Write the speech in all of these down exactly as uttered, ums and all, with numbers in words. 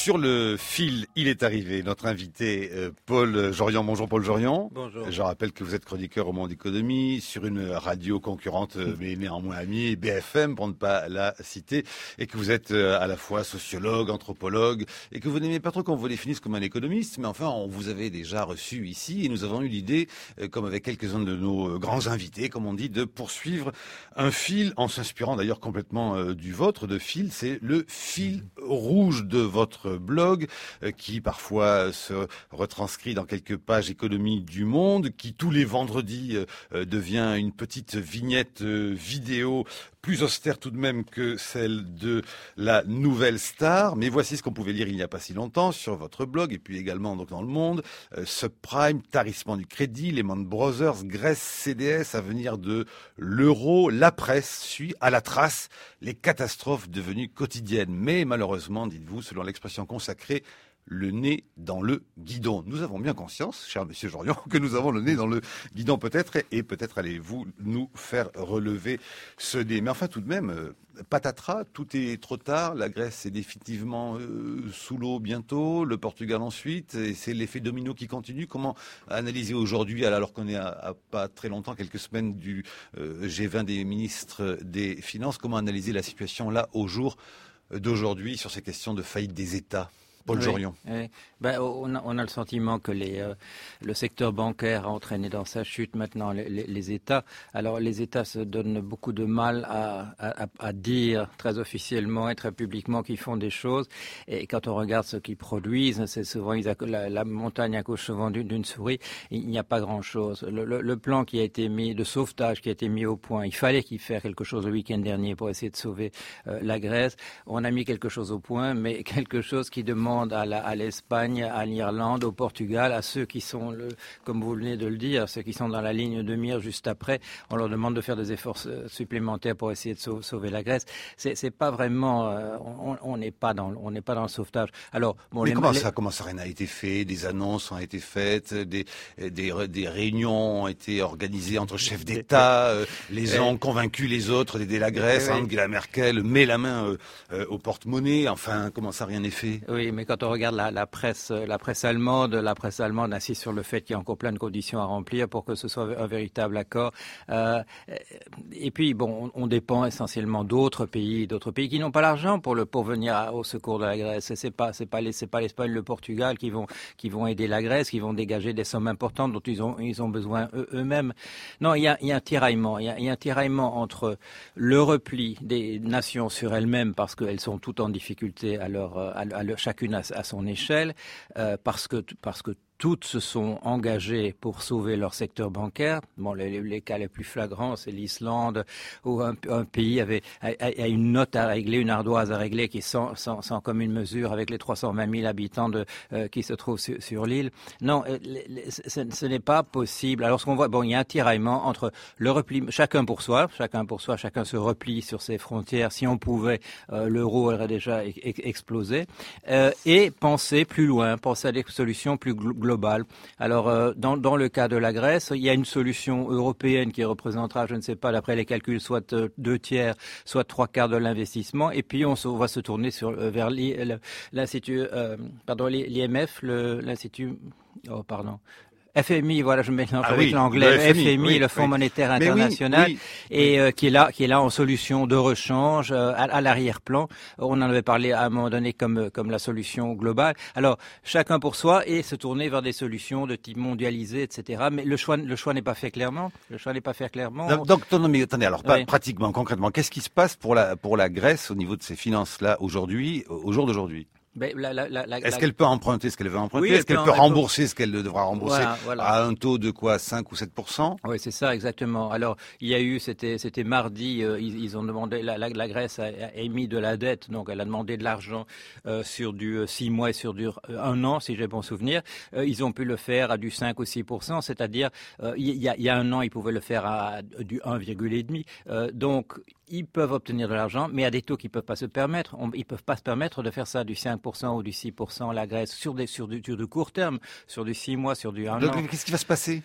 Sur le fil, il est arrivé, notre invité euh, Paul Jorian. Bonjour Paul Jorian. Bonjour. Je rappelle que vous êtes chroniqueur au Monde Économie sur une radio concurrente euh, mais néanmoins amie, B F M pour ne pas la citer, et que vous êtes euh, à la fois sociologue, anthropologue, et que vous n'aimez pas trop qu'on vous définisse comme un économiste, mais enfin on vous avait déjà reçu ici et nous avons eu l'idée, euh, comme avec quelques-uns de nos euh, grands invités, comme on dit, de poursuivre un fil en s'inspirant d'ailleurs complètement euh, du vôtre de fil. C'est le fil rouge de votre blog euh, qui parfois se retranscrit dans quelques pages économie du Monde, qui tous les vendredis euh, devient une petite vignette euh, vidéo plus austère tout de même que celle de la Nouvelle Star. Mais voici ce qu'on pouvait lire il n'y a pas si longtemps sur votre blog et puis également donc dans Le Monde. Euh, subprime, tarissement du crédit, Lehman Brothers, Grèce, C D S, avenir de l'euro. La presse suit à la trace les catastrophes devenues quotidiennes. Mais malheureusement, dites-vous, selon l'expression consacrée, le nez dans le guidon. Nous avons bien conscience, cher monsieur Jorian, que nous avons le nez dans le guidon peut-être, et peut-être allez-vous nous faire relever ce nez. Mais enfin, tout de même, euh, patatras, tout est trop tard, la Grèce est définitivement euh, sous l'eau bientôt, le Portugal ensuite, et c'est l'effet domino qui continue. Comment analyser aujourd'hui, alors qu'on est à, à pas très longtemps, quelques semaines du euh, G vingt des ministres des Finances, comment analyser la situation là, au jour d'aujourd'hui, sur ces questions de faillite des États ? Paul oui, Jorian. Oui. Ben, on, a, on a le sentiment que les, euh, le secteur bancaire a entraîné dans sa chute maintenant les, les, les États. Alors les États se donnent beaucoup de mal à, à, à dire très officiellement et très publiquement qu'ils font des choses. Et quand on regarde ce qu'ils produisent, c'est souvent ils accou- la, la montagne accouche souvent d'une, d'une souris. Il n'y a pas grand-chose. Le, le, le plan qui a été mis, de sauvetage qui a été mis au point, il fallait qu'il fasse quelque chose le week-end dernier pour essayer de sauver euh, la Grèce. On a mis quelque chose au point, mais quelque chose qui demande À, la, à l'Espagne, à l'Irlande, au Portugal, à ceux qui sont, le, comme vous venez de le dire, ceux qui sont dans la ligne de mire juste après, on leur demande de faire des efforts supplémentaires pour essayer de sauver, sauver la Grèce. C'est, c'est pas vraiment, euh, on n'est pas dans, on n'est pas dans le sauvetage. Alors, bon, mais les, comment les... ça, comment ça rien n'a été fait? Des annonces ont été faites, des, des, des réunions ont été organisées entre chefs d'État, euh, les uns ont convaincu les autres d'aider la Grèce. Oui. Angela Merkel met la main euh, euh, au porte-monnaie. Enfin, comment ça, rien n'est fait? Oui, mais quand on regarde la, la presse, la presse allemande, la presse allemande insiste sur le fait qu'il y a encore plein de conditions à remplir pour que ce soit un véritable accord. Euh, et puis, bon, on, on dépend essentiellement d'autres pays, d'autres pays qui n'ont pas l'argent pour le pour venir à, au secours de la Grèce. C'est pas, c'est pas, les, c'est pas l'Espagne, le Portugal qui vont, qui vont aider la Grèce, qui vont dégager des sommes importantes dont ils ont, ils ont besoin eux, eux-mêmes. Non, il y a, il y a un tiraillement. Il y a, il y a un tiraillement entre le repli des nations sur elles-mêmes parce qu'elles sont toutes en difficulté à leur, à, à leur chacune à, à son échelle, euh, parce que parce que toutes se sont engagées pour sauver leur secteur bancaire. Bon, les, les cas les plus flagrants, c'est l'Islande, où un, un pays avait a, a une note à régler, une ardoise à régler qui est sans, sans, sans commune mesure avec les trois cent vingt mille habitants de, euh, qui se trouvent sur, sur l'île. Non, les, les, ce, ce n'est pas possible. Alors, ce qu'on voit, bon, il y a un tiraillement entre le repli, chacun pour soi, chacun pour soi, chacun se replie sur ses frontières. Si on pouvait, euh, l'euro aurait déjà e- e- explosé. Euh, et penser plus loin, penser à des solutions plus globales. Global. Alors, euh, dans, dans le cas de la Grèce, il y a une solution européenne qui représentera, je ne sais pas, d'après les calculs, soit euh, deux tiers, soit trois quarts de l'investissement. Et puis, on, se, on va se tourner sur, euh, vers l'Institut, euh, pardon, l'I M F, le, l'Institut, oh, pardon. F M I, voilà, je mélange ah avec oui, l'anglais, le F M I, F M I oui, le Fonds oui. monétaire Mais international, oui, oui, et oui. Euh, qui est là, qui est là en solution de rechange euh, à, à l'arrière-plan. On en avait parlé à un moment donné comme comme la solution globale. Alors chacun pour soi et se tourner vers des solutions de type mondialisé, et cetera. Mais le choix, le choix n'est pas fait clairement. Le choix n'est pas fait clairement. Donc, donc non, mais attendez, alors oui. pratiquement, concrètement, qu'est-ce qui se passe pour la pour la Grèce au niveau de ses finances là aujourd'hui, au jour d'aujourd'hui? Ben, la, la, la, Est-ce la... qu'elle peut emprunter ce qu'elle veut emprunter? Oui, Est-ce qu'elle peut, peut peut rembourser ce qu'elle devra rembourser voilà, voilà. à un taux de quoi, cinq ou sept pour cent? Oui, c'est ça, exactement. Alors, il y a eu, c'était, c'était mardi, euh, ils, ils ont demandé, la, la, la Grèce a, a émis de la dette, donc elle a demandé de l'argent euh, sur du euh, six mois et sur du euh, un an, si j'ai bon souvenir. Euh, ils ont pu le faire à du cinq ou six pour cent, c'est-à-dire, euh, il, y a, il y a un an, ils pouvaient le faire à, à du un virgule cinq. Euh, donc, ils peuvent obtenir de l'argent, mais à des taux qu'ils ne peuvent pas se permettre. On, ils ne peuvent pas se permettre de faire ça du cinq pour cent ou du six pour cent la Grèce sur des sur du, sur du court terme, sur du six mois, sur du un Donc, an. qu'est-ce qui va se passer?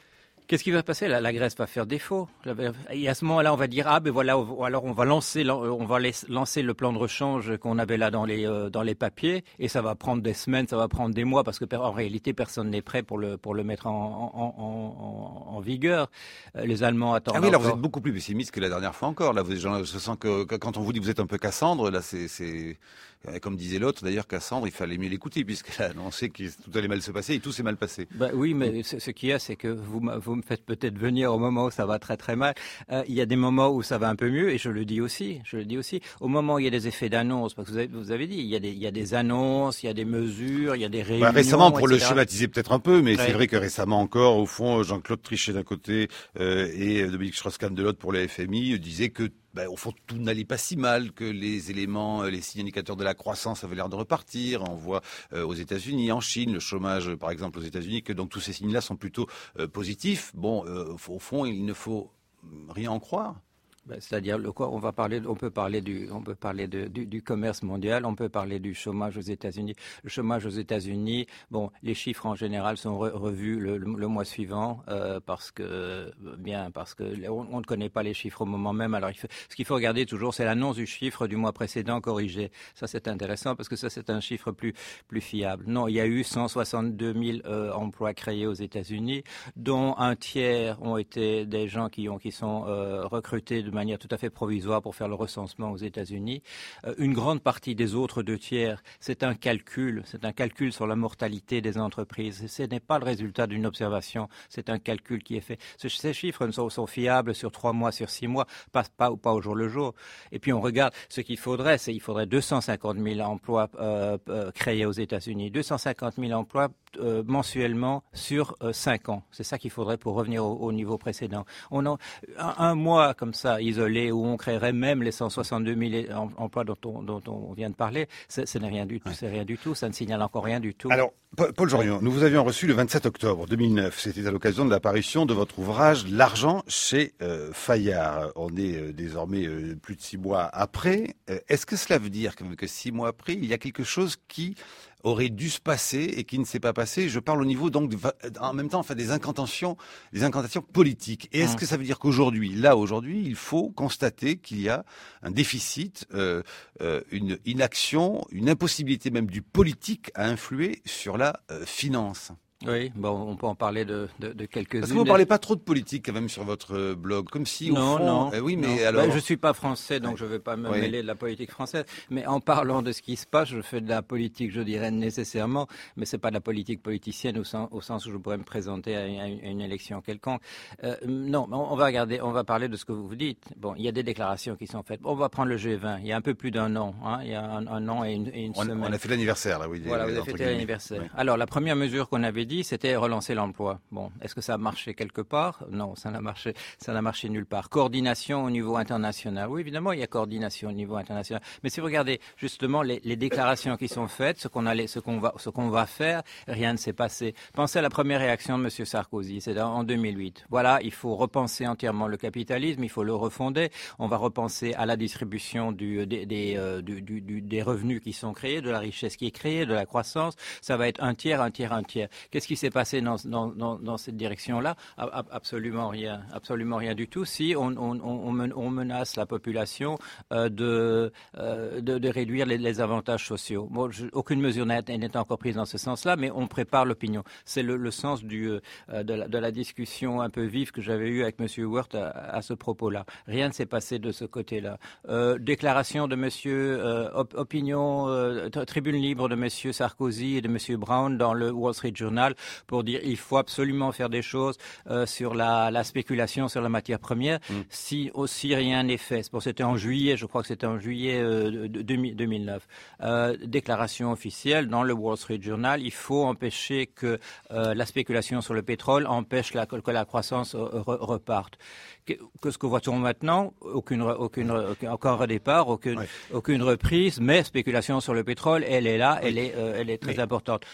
Qu'est-ce qui va se passer? La, la Grèce va faire défaut. Et à ce moment-là, on va dire ah ben voilà, alors on va lancer, on va lancer le plan de rechange qu'on avait là dans les euh, dans les papiers, et ça va prendre des semaines, ça va prendre des mois, parce que en réalité personne n'est prêt pour le pour le mettre en en, en, en vigueur. Les Allemands attendent. Ah oui, alors encore. vous êtes beaucoup plus pessimiste que la dernière fois encore. Là, vous, je sens que quand on vous dit que vous êtes un peu Cassandre, là, c'est, c'est comme disait l'autre d'ailleurs, Cassandre, il fallait mieux l'écouter puisqu'elle a annoncé que tout allait mal se passer et tout s'est mal passé. Ben oui, mais ce, ce qu'il y a, c'est que vous, vous me faites peut-être venir au moment où ça va très très mal. Euh, il y a des moments où ça va un peu mieux, et je le dis aussi, je le dis aussi. Au moment où il y a des effets d'annonce, parce que vous avez, vous avez dit, il y a des, il y a des annonces, il y a des mesures, il y a des réunions. Bah, récemment, pour et cetera. le schématiser peut-être un peu, mais ouais. c'est vrai que récemment encore, au fond, Jean-Claude Trichet d'un côté euh, et Dominique Strauss-Kahn de l'autre pour le F M I disaient que Ben, au fond, tout n'allait pas si mal, que les éléments, les signes indicateurs de la croissance avaient l'air de repartir. On voit euh, aux États-Unis, en Chine, le chômage, par exemple, aux États-Unis, que donc tous ces signes-là sont plutôt euh, positifs. Bon, euh, au fond, il ne faut rien en croire. Ben, c'est-à-dire le quoi on va parler, on peut parler du, on peut parler de, du, du commerce mondial, on peut parler du chômage aux États-Unis. Le chômage aux États-Unis, bon, les chiffres en général sont re, revus le, le, le mois suivant euh, parce que bien parce que on, on ne connaît pas les chiffres au moment même. Alors il faut, ce qu'il faut regarder toujours, c'est l'annonce du chiffre du mois précédent corrigé. Ça c'est intéressant parce que ça c'est un chiffre plus plus fiable. Non, il y a eu cent soixante-deux mille euh, emplois créés aux États-Unis, dont un tiers ont été des gens qui ont qui sont euh, recrutés de manière tout à fait provisoire pour faire le recensement aux États-Unis. Euh, une grande partie des autres deux tiers, c'est un calcul, c'est un calcul sur la mortalité des entreprises. Ce n'est pas le résultat d'une observation, c'est un calcul qui est fait. Ces chiffres sont, sont fiables sur trois mois, sur six mois, pas, pas, pas au jour le jour. Et puis on regarde, ce qu'il faudrait, c'est il faudrait deux cent cinquante mille emplois euh, euh, créés aux États-Unis, deux cent cinquante mille emplois euh, mensuellement sur euh, cinq ans. C'est ça qu'il faudrait pour revenir au, au niveau précédent. On a un, un mois comme ça, isolé, où on créerait même les cent soixante-deux mille emplois dont on, dont on vient de parler, ce n'est rien du tout, c'est rien du tout, ça ne signale encore rien du tout. Alors, Paul Jorion, nous vous avions reçu le vingt-sept octobre deux mille neuf, c'était à l'occasion de l'apparition de votre ouvrage L'argent chez euh, Fayard. On est euh, désormais euh, plus de six mois après. Euh, est-ce que cela veut dire que, que six mois après, il y a quelque chose qui aurait dû se passer et qui ne s'est pas passé? Je parle au niveau donc de, en même temps, enfin des incantations, des incantations politiques. Et est-ce mmh. que ça veut dire qu'aujourd'hui, là aujourd'hui, il faut constater qu'il y a un déficit, euh, euh, une inaction, une impossibilité même du politique à influer sur la euh, finance? Oui, bon, on peut en parler de, de, de quelques-unes. Parce que vous ne parlez pas trop de politique quand même sur votre blog, comme si au non, fond... Non, eh oui, mais non. alors... Ben, je suis pas français, donc ouais. je ne vais pas me oui. mêler de la politique française. Mais en parlant de ce qui se passe, je fais de la politique, je dirais nécessairement, mais c'est pas de la politique politicienne au sens, au sens où je pourrais me présenter à une, à une élection quelconque. Euh, non, on va regarder, on va parler de ce que vous vous dites. Bon, il y a des déclarations qui sont faites. On va prendre le G vingt. Il y a un peu plus d'un an, hein. Il y a un, un an et une, et une on, semaine. On a fait l'anniversaire, là, oui. Voilà, vous avez fêté l'anniversaire. Oui. Alors, la première mesure qu'on avait dit, c'était relancer l'emploi. Bon, est-ce que ça a marché quelque part? Non, ça n'a marché, ça n'a marché nulle part. Coordination au niveau international. Oui, évidemment, il y a coordination au niveau international. Mais si vous regardez justement les, les déclarations qui sont faites, ce qu'on allait, ce qu'on va, ce qu'on va faire, rien ne s'est passé. Pensez à la première réaction de M. Sarkozy, c'est en deux mille huit. Voilà, il faut repenser entièrement le capitalisme, il faut le refonder. On va repenser à la distribution du, des, des, euh, du, du, du, des revenus qui sont créés, de la richesse qui est créée, de la croissance. Ça va être un tiers, un tiers, un tiers. Qu'est-ce qui s'est passé dans Dans, dans, dans cette direction-là? Absolument rien, absolument rien du tout. Si on, on, on, on menace la population euh, de, euh, de, de réduire les, les avantages sociaux. Bon, je, aucune mesure n'est encore prise dans ce sens-là, mais on prépare l'opinion. C'est le, le sens du, euh, de, la, de la discussion un peu vive que j'avais eue avec M. Woerth à, à ce propos-là. Rien ne s'est passé de ce côté-là. Euh, déclaration de M. Euh, op, opinion, euh, tribune libre de M. Sarkozy et de M. Brown dans le Wall Street Journal pour dire il faut absolument faire des choses euh, sur la, la spéculation sur la matière première. Mm. Si aussi rien n'est fait, bon, c'était en juillet, je crois que c'était en juillet euh, de, de, deux mille neuf. Euh, déclaration officielle dans le Wall Street Journal, il faut empêcher que euh, la spéculation sur le pétrole empêche la, que la croissance re, reparte. Qu'est-ce que voit-on maintenant? Aucune, aucune, aucun, encore un départ, aucune, oui. aucune reprise, mais spéculation sur le pétrole, elle est là, oui. elle est, euh, elle est très oui. importante.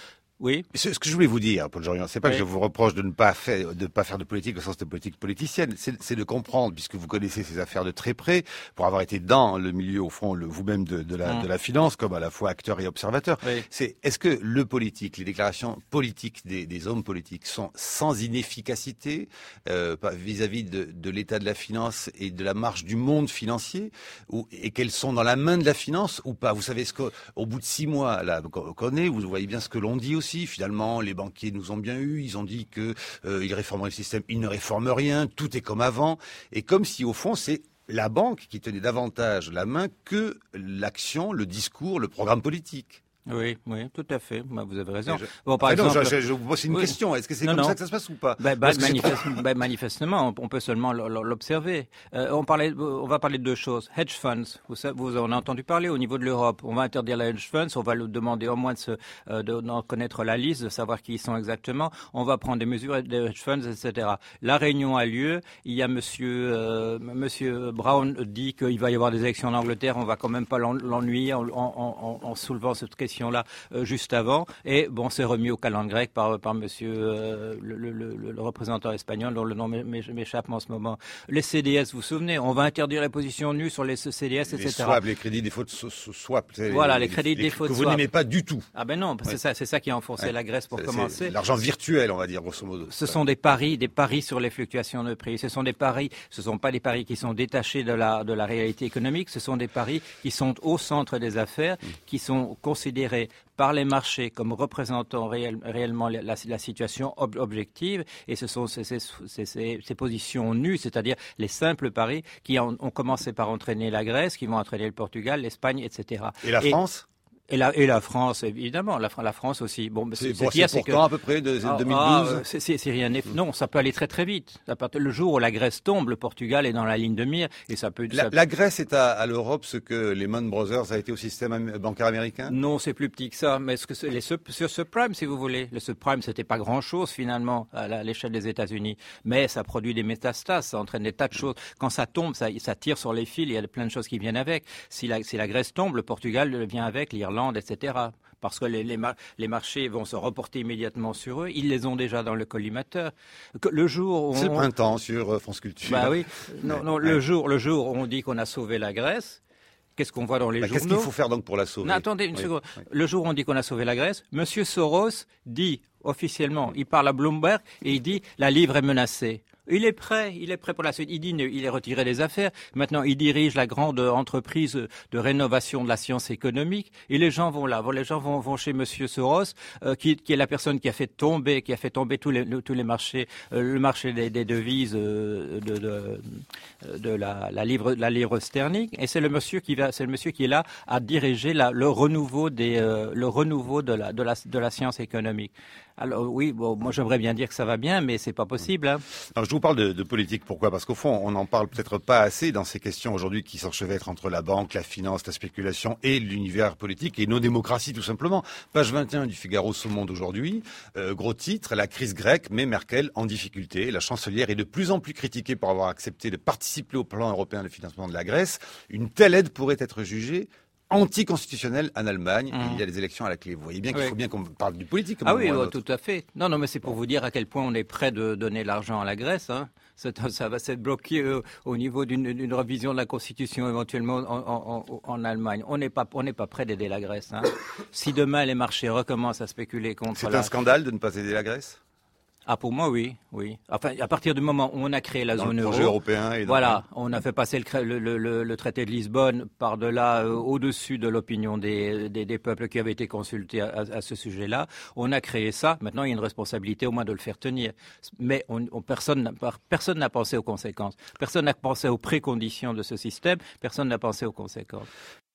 Oui. Ce, ce que je voulais vous dire, Paul Jorion, c'est pas oui. que je vous reproche de ne pas faire, de pas faire de politique au sens de politique politicienne, c'est, c'est de comprendre, puisque vous connaissez ces affaires de très près, pour avoir été dans le milieu, au fond, le, vous-même de, de, la, mmh. de la finance, comme à la fois acteur et observateur. Oui. C'est, est-ce que le politique, les déclarations politiques des, des hommes politiques sont sans inefficacité euh, vis-à-vis de, de l'état de la finance et de la marche du monde financier, ou, et qu'elles sont dans la main de la finance ou pas? Vous savez ce qu'au bout de six mois, là, on connaît, vous voyez bien ce que l'on dit aussi. Finalement, les banquiers nous ont bien eu. Ils ont dit que euh, ils réformeraient le système. Ils ne réforment rien. Tout est comme avant. Et comme si, au fond, c'est la banque qui tenait davantage la main que l'action, le discours, le programme politique. Oui, oui, tout à fait. Vous avez raison. Je... Bon, par ah exemple, non, je, je, je vous pose une oui. question. Est-ce que c'est non, comme non. ça que ça se passe ou pas? bah, bah, manifeste, bah, manifestement, on peut seulement l'observer. Euh, on parlait, on va parler de deux choses. Hedge funds. Vous, vous en avez entendu parler au niveau de l'Europe. On va interdire les hedge funds. On va lui demander au moins de, se, euh, de, d'en connaître la liste, de savoir qui ils sont exactement. On va prendre des mesures des hedge funds, et cetera. La réunion a lieu. Il y a Monsieur, euh, Monsieur Brown dit qu'il va y avoir des élections en Angleterre. On va quand même pas l'ennuyer en, en, en, en soulevant cette question. Là euh, juste avant et bon c'est remis au calendrier grec par par monsieur euh, le, le, le, le représentant espagnol dont le nom m'échappe en ce moment. Les C D S, vous vous souvenez, on va interdire les positions nues sur les C D S, et cetera. Les swap, les crédits défaut de swap. Voilà, les, les crédits défaut de swap que vous n'aimez pas du tout. Ah ben non, ouais. c'est ça, c'est ça qui a enfoncé ouais. la Grèce pour c'est, commencer. C'est l'argent virtuel, on va dire grosso modo. Ce sont des paris, des paris sur les fluctuations de prix. Ce sont des paris, ce sont pas des paris qui sont détachés de la de la réalité économique. Ce sont des paris qui sont au centre des affaires, mmh. qui sont considérés par les marchés comme représentant réel, réellement la, la, la situation ob, objective, et ce sont ces, ces, ces, ces positions nues, c'est-à-dire les simples paris qui ont, ont commencé par entraîner la Grèce, qui vont entraîner le Portugal, l'Espagne, et cetera. Et la et, France Et la, et la France, évidemment, la, la France aussi. Bon, c'est, c'est, c'est, c'est pourtant que, à peu près de ah, deux mille douze. Ah, c'est, c'est, c'est rien. Non, ça peut aller très très vite. Le jour où la Grèce tombe, le Portugal est dans la ligne de mire et ça peut. La, ça... la Grèce est à, à l'Europe ce que Lehman Brothers a été au système bancaire américain. Non, c'est plus petit que ça. Mais ce que c'est, les sur subprimes, si vous voulez, le subprime, c'était pas grand-chose finalement à, la, à l'échelle des États-Unis, mais ça produit des métastases, ça entraîne des tas de choses. Quand ça tombe, ça, ça tire sur les fils. Il y a plein de choses qui viennent avec. Si la, si la Grèce tombe, le Portugal vient avec, l'Irlande, et cetera. Parce que les, les, mar- les marchés vont se reporter immédiatement sur eux. Ils les ont déjà dans le collimateur. Que le jour où c'est on... le printemps sur France Culture. Bah oui. Non, non. Ouais. Le jour, le jour où on dit qu'on a sauvé la Grèce. Qu'est-ce qu'on voit dans les bah, journaux? Qu'est-ce qu'il faut faire donc pour la sauver? Non, attendez une oui. seconde. Oui. Le jour où on dit qu'on a sauvé la Grèce, Monsieur Soros dit officiellement, il parle à Bloomberg et il dit la livre est menacée. Il est prêt, il est prêt pour la suite. Il dit, il est retiré des affaires. Maintenant, il dirige la grande entreprise de rénovation de la science économique. Et les gens vont là, les gens vont, vont chez Monsieur Soros, euh, qui, qui est la personne qui a fait tomber, qui a fait tomber tous les, tous les marchés, euh, le marché des, des devises, euh, de, de, de la, la livre, la livre sterling. Et c'est le monsieur qui va, c'est le monsieur qui est là à diriger la, le renouveau des, euh, le renouveau de la, de la, de la science économique. Alors oui, bon, moi j'aimerais bien dire que ça va bien, mais c'est pas possible. Hein. Alors, je vous parle de, de politique. Pourquoi? Parce qu'au fond, on n'en parle peut-être pas assez dans ces questions aujourd'hui qui s'enchevêtrent entre la banque, la finance, la spéculation et l'univers politique et nos démocraties tout simplement. Page vingt et un du Figaro Ce Monde aujourd'hui. Euh, gros titre, la crise grecque met Merkel en difficulté. La chancelière est de plus en plus critiquée pour avoir accepté de participer au plan européen de financement de la Grèce. Une telle aide pourrait être jugée anticonstitutionnel en Allemagne. Mmh. Il y a des élections à la clé. Vous voyez bien qu'il oui. faut bien qu'on parle du politique. Ah oui, oh, tout à fait. Non, non, mais c'est pour vous dire à quel point on est prêt de donner l'argent à la Grèce. Hein. Ça, ça va s'être bloqué euh, au niveau d'une, d'une révision de la Constitution éventuellement en, en, en Allemagne. On n'est pas, on n'est pas prêt d'aider la Grèce. Hein. Si demain les marchés recommencent à spéculer contre c'est la... un scandale de ne pas aider la Grèce? Ah, pour moi, oui, oui. Enfin, à partir du moment où on a créé la dans zone le projet euro, européen et voilà, le... on a fait passer le, le, le, le traité de Lisbonne par-delà, euh, au-dessus de l'opinion des, des, des peuples qui avaient été consultés à, à, à ce sujet-là. On a créé ça. Maintenant, il y a une responsabilité au moins de le faire tenir. Mais on, on, personne, n'a, personne n'a pensé aux conséquences. Personne n'a pensé aux préconditions de ce système. Personne n'a pensé aux conséquences.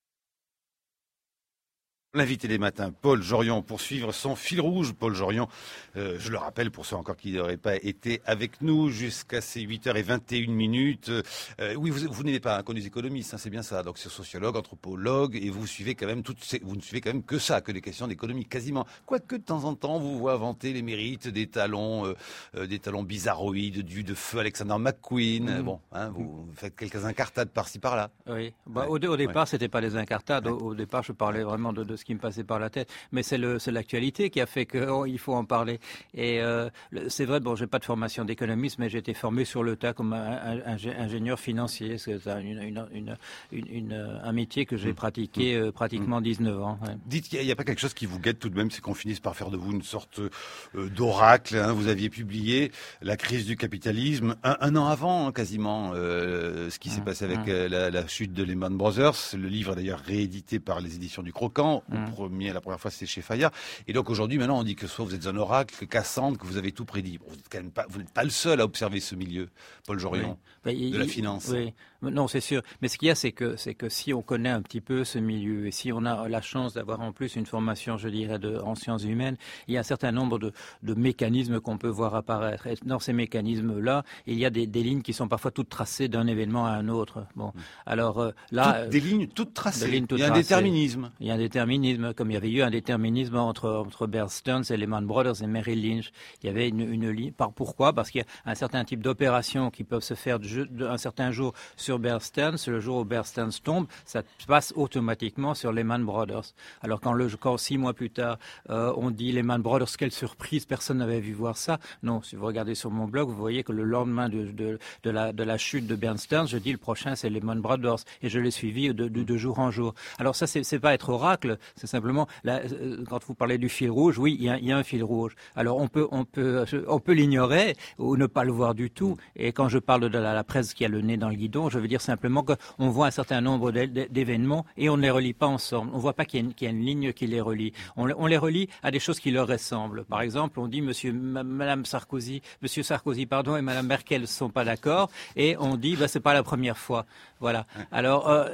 L'invité des matins, Paul Jorion, pour suivre son fil rouge. Paul Jorion, euh, je le rappelle pour ceux encore qui n'auraient pas été avec nous jusqu'à ces huit heures vingt et une minutes. Euh, oui, vous, vous n'êtes pas un connu économiste, hein, c'est bien ça. Donc c'est sociologue, anthropologue, et vous suivez quand même toutes ces, vous ne suivez quand même que ça, que des questions d'économie, quasiment. Quoique de temps en temps, vous voyez vanter les mérites des talons, euh, des talons bizarroïdes du de feu Alexander McQueen. Mmh. Bon, hein, vous faites quelques incartades par-ci par-là. Oui. Bah, ouais. au, au départ, ouais. c'était pas des incartades. Au, au départ, je parlais vraiment de, de ce qui me passait par la tête. Mais c'est le, c'est l'actualité qui a fait qu'il oh, faut en parler. Et euh, c'est vrai, bon, j'ai pas de formation d'économiste, mais j'ai été formé sur le tas comme un, un, un ingénieur financier. C'est une, une, une, une, une, un métier que j'ai pratiqué euh, pratiquement dix-neuf ans. Ouais. Dites qu'il n'y a, a pas quelque chose qui vous guette tout de même, c'est qu'on finisse par faire de vous une sorte euh, d'oracle. Hein. Vous aviez publié La crise du capitalisme un, un an avant, hein, quasiment, euh, ce qui s'est mmh, passé avec mmh. euh, la, la chute de Lehman Brothers. Le livre est d'ailleurs réédité par les éditions du Croquant. Mmh. Au premier, la première fois, c'était chez Fayard. Et donc aujourd'hui, maintenant, on dit que soit vous êtes un oracle, que Cassandre, que vous avez tout prédit. Bon, vous n'êtes quand même pas, vous n'êtes pas le seul à observer ce milieu, Paul Jorion, oui. de il, la finance. Oui. Non, c'est sûr. Mais ce qu'il y a, c'est que, c'est que si on connaît un petit peu ce milieu et si on a la chance d'avoir en plus une formation, je dirais, de, en sciences humaines, il y a un certain nombre de, de mécanismes qu'on peut voir apparaître. Et dans ces mécanismes-là, il y a des, des lignes qui sont parfois toutes tracées d'un événement à un autre. Bon, alors euh, là, toutes, des lignes toutes tracées. Des lignes toutes il y a un tracées. déterminisme. Il y a un déterminisme, comme il y avait eu un déterminisme entre entre Bear Stearns et Lehman Brothers et Merrill Lynch. Il y avait une, une ligne. Par pourquoi? Parce qu'il y a un certain type d'opérations qui peuvent se faire de, de, un certain jour sur Bear Stearns. Le jour où Bear Stearns tombe, ça passe automatiquement sur Lehman Brothers. Alors quand, le, quand six mois plus tard, euh, on dit Lehman Brothers, quelle surprise, personne n'avait vu voir ça. Non, si vous regardez sur mon blog, vous voyez que le lendemain de, de, de, la, de la chute de Bear Stearns, je dis le prochain c'est Lehman Brothers et je l'ai suivi de, de, de jour en jour. Alors ça, c'est, c'est pas être oracle, c'est simplement là, quand vous parlez du fil rouge, oui, il y a, il y a un fil rouge. Alors on peut, on peut, on peut l'ignorer ou ne pas le voir du tout. Et quand je parle de la, la presse qui a le nez dans le guidon, je veux dire simplement qu'on voit un certain nombre d'événements et on ne les relie pas ensemble. On ne voit pas qu'il y, a une, qu'il y a une ligne qui les relie. On, on les relie à des choses qui leur ressemblent. Par exemple, on dit Monsieur, Madame Sarkozy, Monsieur Sarkozy, pardon, et Madame Merkel ne sont pas d'accord, et on dit bah c'est pas la première fois. Voilà. Alors euh,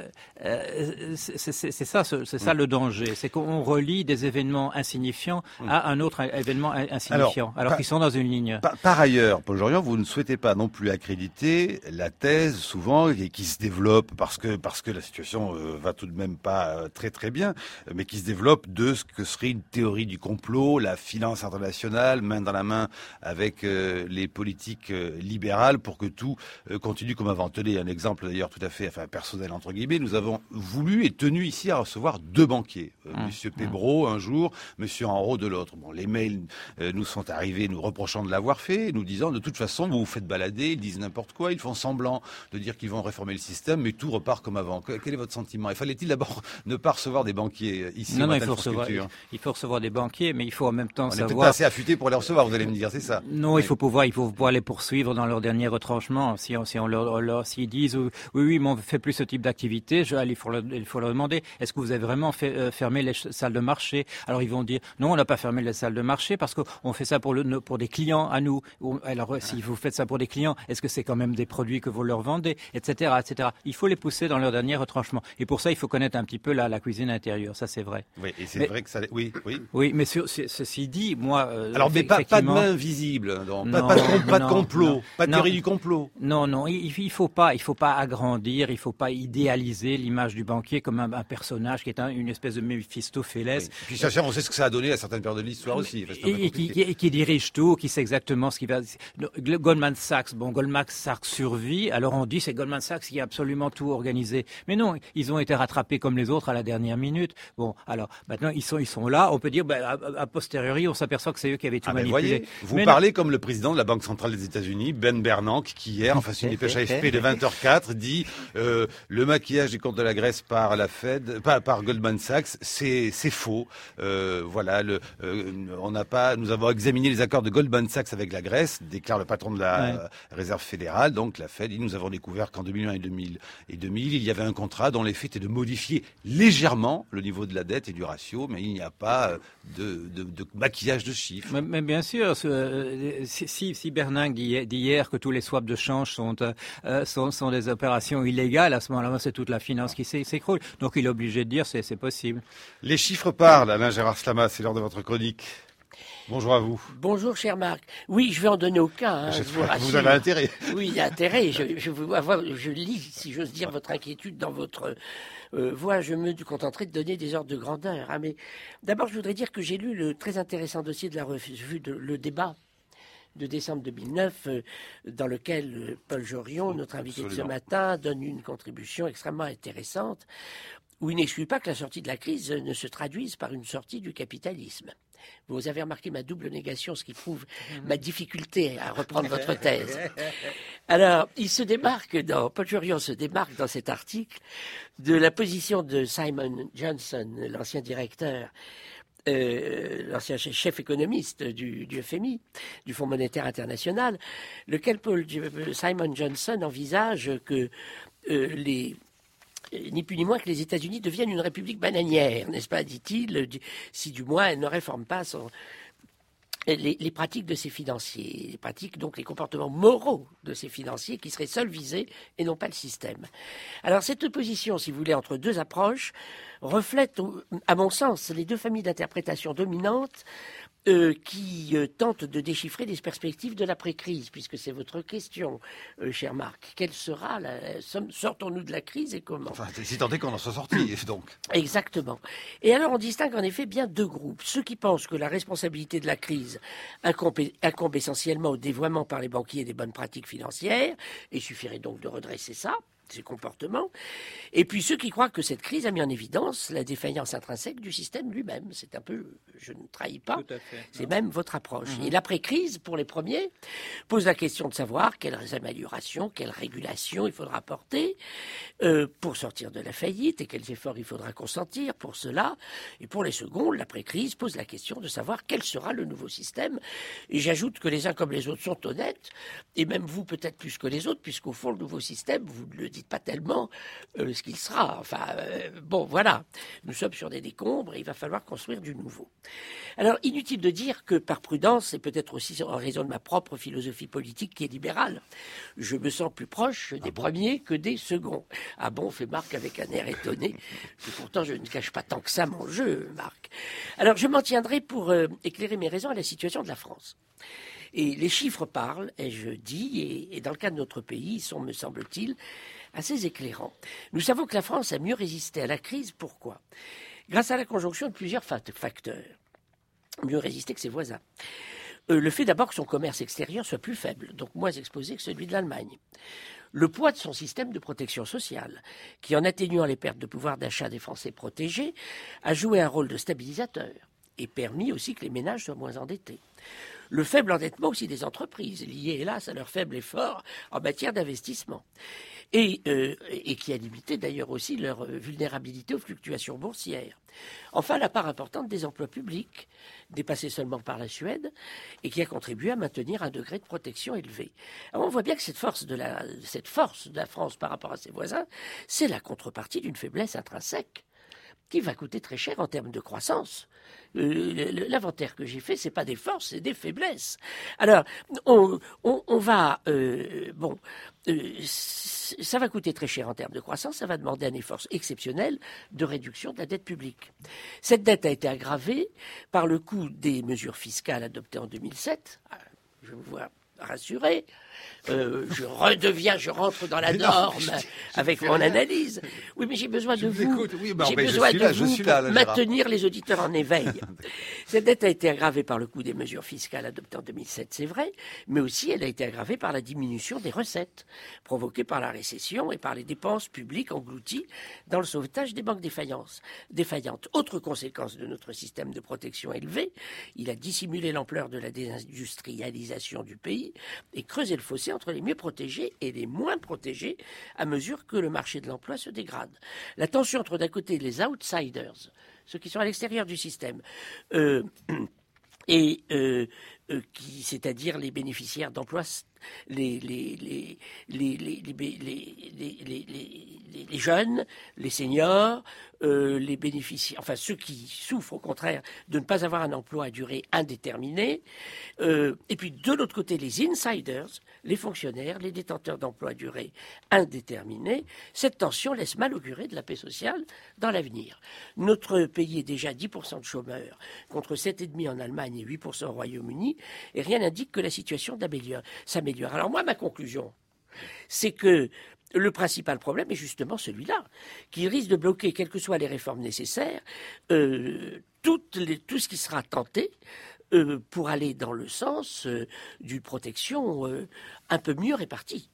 euh, c'est, c'est, c'est ça, c'est ça le danger, c'est qu'on relie des événements insignifiants à un autre événement insignifiant, alors, alors par, qu'ils sont dans une ligne. Par, par ailleurs, Paul Jorion, vous ne souhaitez pas non plus accréditer la thèse souvent et qui se développe parce que parce que la situation euh, va tout de même pas euh, très très bien, mais qui se développe de ce que serait une théorie du complot, la finance internationale, main dans la main avec euh, les politiques euh, libérales pour que tout euh, continue comme avant. Tenez un exemple d'ailleurs tout à fait, enfin personnel entre guillemets. Nous avons voulu et tenu ici à recevoir deux banquiers, euh, mmh. Monsieur Pébreau un jour, Monsieur Enrault de l'autre. Bon, les mails euh, nous sont arrivés, nous reprochant de l'avoir fait, nous disant de toute façon vous vous faites balader, ils disent n'importe quoi, ils font semblant de dire qu'ils vont réformer le système, mais tout repart comme avant. Quel est votre sentiment? Et fallait-il d'abord ne pas recevoir des banquiers ici? Non, non, il faut recevoir, il faut recevoir des banquiers, mais il faut en même temps On savoir. On est peut-être pas assez affûté pour les recevoir, vous allez me dire, c'est ça? Non, oui. il faut pouvoir, il faut pouvoir les poursuivre dans leur dernier retranchement. Si on, si on leur, leur s'ils disent oui, oui, mais on ne fait plus ce type d'activité, je, il faut leur, il faut leur demander est-ce que vous avez vraiment fait, euh, fermé les salles de marché? Alors ils vont dire non, on n'a pas fermé les salles de marché parce qu'on fait ça pour le, pour des clients à nous. Alors si vous faites ça pour des clients, est-ce que c'est quand même des produits que vous leur vendez, et cetera, et cetera. Il faut les pousser dans leur dernier retranchement. Et pour ça, il faut connaître un petit peu la, la cuisine intérieure. Ça, c'est vrai. Oui, et c'est mais, vrai que ça. Oui, oui. Oui, mais sur, ceci dit, moi. Euh, Alors, mais pas, pas de main visible, donc. Non, pas, pas, de, pas non, de complot, non, pas de théorie du complot. Non, non, il, il faut pas, il faut pas agrandir, il faut pas idéaliser l'image du banquier comme un, un personnage qui est un, une espèce de Méphistophélès. Oui. Puis, chercheur, on sait ce que ça a donné à certaines périodes de l'histoire aussi. Et, et, qui, et qui dirige tout, qui sait exactement ce qui va. Goldman Sachs, bon, Goldman Sachs survit. Alors on dit c'est Goldman Sachs qui a absolument tout organisé. Mais non, ils ont été rattrapés comme les autres à la dernière minute. Bon, alors maintenant ils sont ils sont là. On peut dire ben, a, a posteriori on s'aperçoit que c'est eux qui avaient tout ah, manipulé. Voyez, vous mais parlez non. comme le président de la Banque centrale des États-Unis, Ben Bernanke, qui hier, enfin c'est une dépêche A F P de vingt heures quatre, dit euh, le maquillage des comptes de la Grèce par la Fed, pas par Goldman Sachs, c'est c'est faux. Euh, voilà, le, euh, on n'a pas, nous avons examiné les accords de Goldman Sachs avec la Grèce, déclare le patron de la ouais. euh, Réserve fédérale, donc la Fed. Et nous avons découvert qu'en deux mille un et deux mille, et deux mille, il y avait un contrat dont l'effet était de modifier légèrement le niveau de la dette et du ratio, mais il n'y a pas de, de, de maquillage de chiffres. Mais, mais bien sûr, euh, si, si Bernanke dit, dit hier que tous les swaps de change sont, euh, sont, sont des opérations illégales, à ce moment-là, c'est toute la finance qui s'écroule. Donc il est obligé de dire c'est c'est possible. Les chiffres parlent, Alain Gérard Slama, c'est l'heure de votre chronique. Bonjour à vous. Bonjour, cher Marc. Oui, je vais en donner aucun. Hein, J'espère que vous avez intérêt. Oui, il y a intérêt. Je, je, je, je lis, si j'ose dire, votre inquiétude dans votre euh, voix. Je me contenterai de donner des ordres de grandeur. Hein, mais d'abord, je voudrais dire que j'ai lu le très intéressant dossier de la revue de Le Débat de décembre deux mille neuf, euh, dans lequel euh, Paul Jorion, notre invité Absolument. de ce matin, donne une contribution extrêmement intéressante, où il n'exclut pas que la sortie de la crise ne se traduise par une sortie du capitalisme. Vous avez remarqué ma double négation, ce qui prouve ma difficulté à reprendre votre thèse. Alors, il se démarque dans, Paul Jorion se démarque dans cet article de la position de Simon Johnson, l'ancien directeur, euh, l'ancien chef économiste du, du F M I, du Fonds monétaire international, lequel Paul, Simon Johnson envisage que euh, les ni plus ni moins que les États-Unis deviennent une république bananière, n'est-ce pas, dit-il, si du moins elle ne réforme pas son, les, les pratiques de ses financiers, les pratiques, donc les comportements moraux de ses financiers qui seraient seuls visés et non pas le système. Alors cette opposition, si vous voulez, entre deux approches, reflète, à mon sens, les deux familles d'interprétation dominantes Euh, qui euh, tente de déchiffrer les perspectives de l'après-crise, puisque c'est votre question, euh, cher Marc. Quelle sera la... Sortons-nous de la crise et comment? Enfin, si tant est qu'on en soit sorti, donc. Exactement. Et alors, on distingue en effet bien deux groupes. Ceux qui pensent que la responsabilité de la crise incombe, incombe essentiellement au dévoiement par les banquiers des bonnes pratiques financières, et il suffirait donc de redresser ça, ces comportements, et puis ceux qui croient que cette crise a mis en évidence la défaillance intrinsèque du système lui-même. C'est un peu, je ne trahis pas, c'est même votre approche. Mmh. Et l'après-crise, pour les premiers, pose la question de savoir quelles améliorations, quelles régulations il faudra apporter euh, pour sortir de la faillite et quels efforts il faudra consentir pour cela. Et pour les seconds, l'après-crise pose la question de savoir quel sera le nouveau système. Et j'ajoute que les uns comme les autres sont honnêtes, et même vous peut-être plus que les autres, puisqu'au fond, le nouveau système, vous le dites pas tellement euh, ce qu'il sera. Enfin, euh, bon, voilà. Nous sommes sur des décombres et il va falloir construire du nouveau. Alors, inutile de dire que par prudence, et peut-être aussi en raison de ma propre philosophie politique qui est libérale, je me sens plus proche des ah bon premiers que des seconds. Ah bon, fait Marc avec un air étonné. Et pourtant, je ne cache pas tant que ça mon jeu, Marc. Alors, je m'en tiendrai pour euh, éclairer mes raisons à la situation de la France. Et les chiffres parlent, ai-je dit, et, et dans le cas de notre pays, ils sont, me semble-t-il, assez éclairants. Nous savons que la France a mieux résisté à la crise. Pourquoi? Grâce à la conjonction de plusieurs facteurs. Mieux résisté que ses voisins. Euh, le fait d'abord que son commerce extérieur soit plus faible, donc moins exposé que celui de l'Allemagne. Le poids de son système de protection sociale, qui en atténuant les pertes de pouvoir d'achat des Français protégés, a joué un rôle de stabilisateur et permis aussi que les ménages soient moins endettés. Le faible endettement aussi des entreprises, lié hélas à leur faible effort en matière d'investissement, et, euh, et qui a limité d'ailleurs aussi leur vulnérabilité aux fluctuations boursières. Enfin, la part importante des emplois publics, dépassée seulement par la Suède, et qui a contribué à maintenir un degré de protection élevé. Alors on voit bien que cette force de la, cette force de la France par rapport à ses voisins, c'est la contrepartie d'une faiblesse intrinsèque qui va coûter très cher en termes de croissance. Euh, l'inventaire que j'ai fait, c'est pas des forces, c'est des faiblesses. Alors, on, on, on va, euh, bon, euh, ça va coûter très cher en termes de croissance, ça va demander un effort exceptionnel de réduction de la dette publique. Cette dette a été aggravée par le coût des mesures fiscales adoptées en deux mille sept. Je vous vois rassuré. Euh, je redeviens, je rentre dans la mais norme non, avec mon rien. analyse. Oui, mais j'ai besoin je de vous. Oui, bah, j'ai besoin de là, vous pour là, là, maintenir les auditeurs en éveil. Cette dette a été aggravée par le coût des mesures fiscales adoptées en deux mille sept, c'est vrai, mais aussi elle a été aggravée par la diminution des recettes provoquée par la récession et par les dépenses publiques englouties dans le sauvetage des banques défaillantes. défaillantes. Autre conséquence de notre système de protection élevé, il a dissimulé l'ampleur de la désindustrialisation du pays et creusé le fossé entre les mieux protégés et les moins protégés à mesure que le marché de l'emploi se dégrade. La tension entre d'un côté les outsiders, ceux qui sont à l'extérieur du système, euh, et euh, euh, qui, c'est-à-dire les bénéficiaires d'emplois, les, les, les, les, les, les, les, les, les, les jeunes, les seniors, euh, les bénéficiaires, enfin ceux qui souffrent au contraire de ne pas avoir un emploi à durée indéterminée, euh, et puis de l'autre côté les insiders, les fonctionnaires, les détenteurs d'emplois à durée indéterminée. Cette tension laisse mal augurer de la paix sociale dans l'avenir. Notre pays est déjà dix pour cent de chômeurs contre sept virgule cinq pour cent en Allemagne et huit pour cent au Royaume-Uni, et rien n'indique que la situation s'améliore. Alors moi, ma conclusion, c'est que le principal problème est justement celui-là, qui risque de bloquer, quelles que soient les réformes nécessaires, euh, toutes les, tout ce qui sera tenté euh, pour aller dans le sens euh, d'une protection euh, un peu mieux répartie.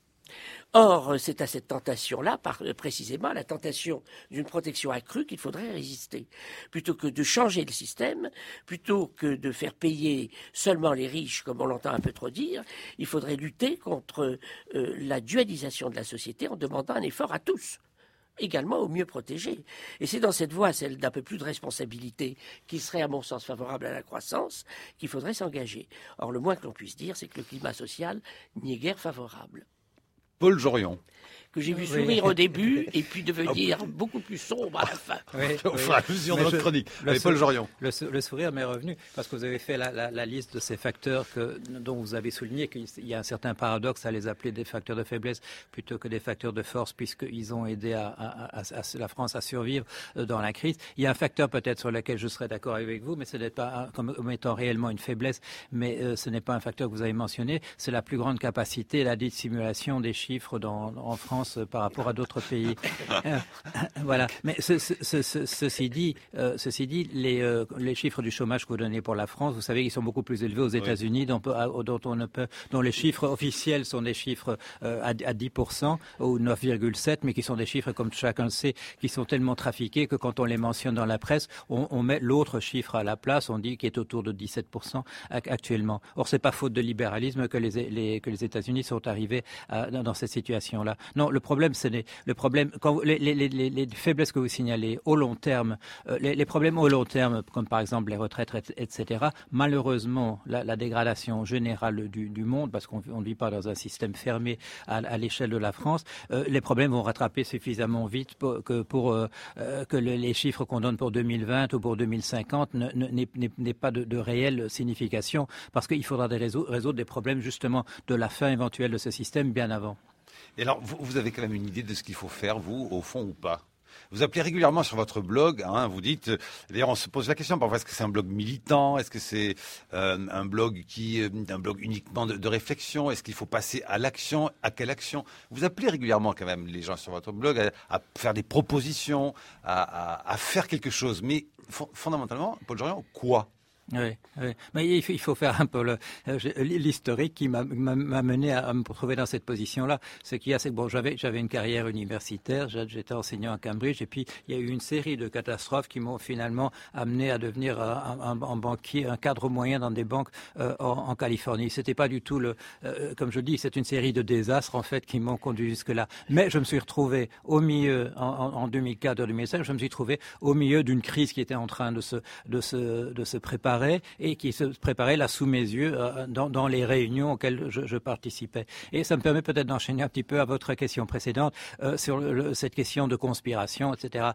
Or, c'est à cette tentation-là, par, précisément, à la tentation d'une protection accrue qu'il faudrait résister. Plutôt que de changer le système, plutôt que de faire payer seulement les riches, comme on l'entend un peu trop dire, il faudrait lutter contre euh, la dualisation de la société en demandant un effort à tous, également aux mieux protégés. Et c'est dans cette voie, celle d'un peu plus de responsabilité, qui serait à mon sens favorable à la croissance, qu'il faudrait s'engager. Or, le moins que l'on puisse dire, c'est que le climat social n'y est guère favorable. Paul Jorion. Que j'ai vu sourire oui. au début et puis devenir oh. beaucoup plus sombre à la fin. Oui, au fur et à mesure de notre chronique. Le, Paul Jorion. Le, le sourire m'est revenu parce que vous avez fait la, la, la liste de ces facteurs que, dont vous avez souligné qu'il y a un certain paradoxe à les appeler des facteurs de faiblesse plutôt que des facteurs de force puisqu'ils ont aidé à, à, à, à la France à survivre dans la crise. Il y a un facteur peut-être sur lequel je serais d'accord avec vous, mais ce n'est pas un, comme étant réellement une faiblesse, mais euh, ce n'est pas un facteur que vous avez mentionné. C'est la plus grande capacité, la dissimulation des chiffres dans, en France euh, par rapport à d'autres pays. Euh, voilà. Mais ce, ce, ce, ce, ceci dit, euh, ceci dit, les, euh, les chiffres du chômage que vous donnez pour la France, vous savez qu'ils sont beaucoup plus élevés aux États-Unis, oui. dont, dont on ne peut, dont les chiffres officiels sont des chiffres euh, à, à dix pour cent ou neuf virgule sept, mais qui sont des chiffres, comme chacun le sait, qui sont tellement trafiqués que quand on les mentionne dans la presse, on, on met l'autre chiffre à la place. On dit qu'il est autour de dix-sept pour cent actuellement. Or, c'est pas faute de libéralisme que les, les, que les États-Unis sont arrivés à, dans cette situation-là. Non, le problème, c'est les, le problème, quand les, les, les, les faiblesses que vous signalez au long terme, euh, les, les problèmes au long terme, comme par exemple les retraites, et cetera. Malheureusement, la, la dégradation générale du, du monde, parce qu'on ne vit pas dans un système fermé à, à l'échelle de la France, euh, les problèmes vont rattraper suffisamment vite pour que, pour, euh, que le, les chiffres qu'on donne pour deux mille vingt ou pour deux mille cinquante ne, ne, n'aient, n'aient pas de, de réelle signification, parce qu'il faudra des réseaux, résoudre des problèmes justement de la fin éventuelle de ce système bien avant. Et alors, vous, vous avez quand même une idée de ce qu'il faut faire, vous, au fond ou pas ? Vous appelez régulièrement sur votre blog, hein, vous dites, d'ailleurs on se pose la question parfois, est-ce que c'est un blog militant, est-ce que c'est euh, un blog qui, un blog uniquement de, de réflexion, est-ce qu'il faut passer à l'action, à quelle action ? Vous appelez régulièrement quand même les gens sur votre blog à, à faire des propositions, à, à, à faire quelque chose, mais fondamentalement, Paul Jorion, quoi ? Oui, oui, mais il faut, il faut faire un peu le, l'historique qui m'a, m'a mené à, à me trouver dans cette position-là. Ce qu'il y a, c'est que bon, j'avais, j'avais une carrière universitaire, j'étais enseignant à Cambridge, et puis il y a eu une série de catastrophes qui m'ont finalement amené à devenir un, un, un banquier, un cadre moyen dans des banques euh, en, en Californie. C'était pas du tout le, euh, comme je dis, c'est une série de désastres en fait qui m'ont conduit jusque-là. Mais je me suis retrouvé au milieu, en, en deux mille quatre, deux mille cinq, je me suis trouvé au milieu d'une crise qui était en train de se, de se, de se préparer. Et qui se préparait là sous mes yeux euh, dans, dans les réunions auxquelles je, je participais. Et ça me permet peut-être d'enchaîner un petit peu à votre question précédente euh, sur le, le, cette question de conspiration, et cetera.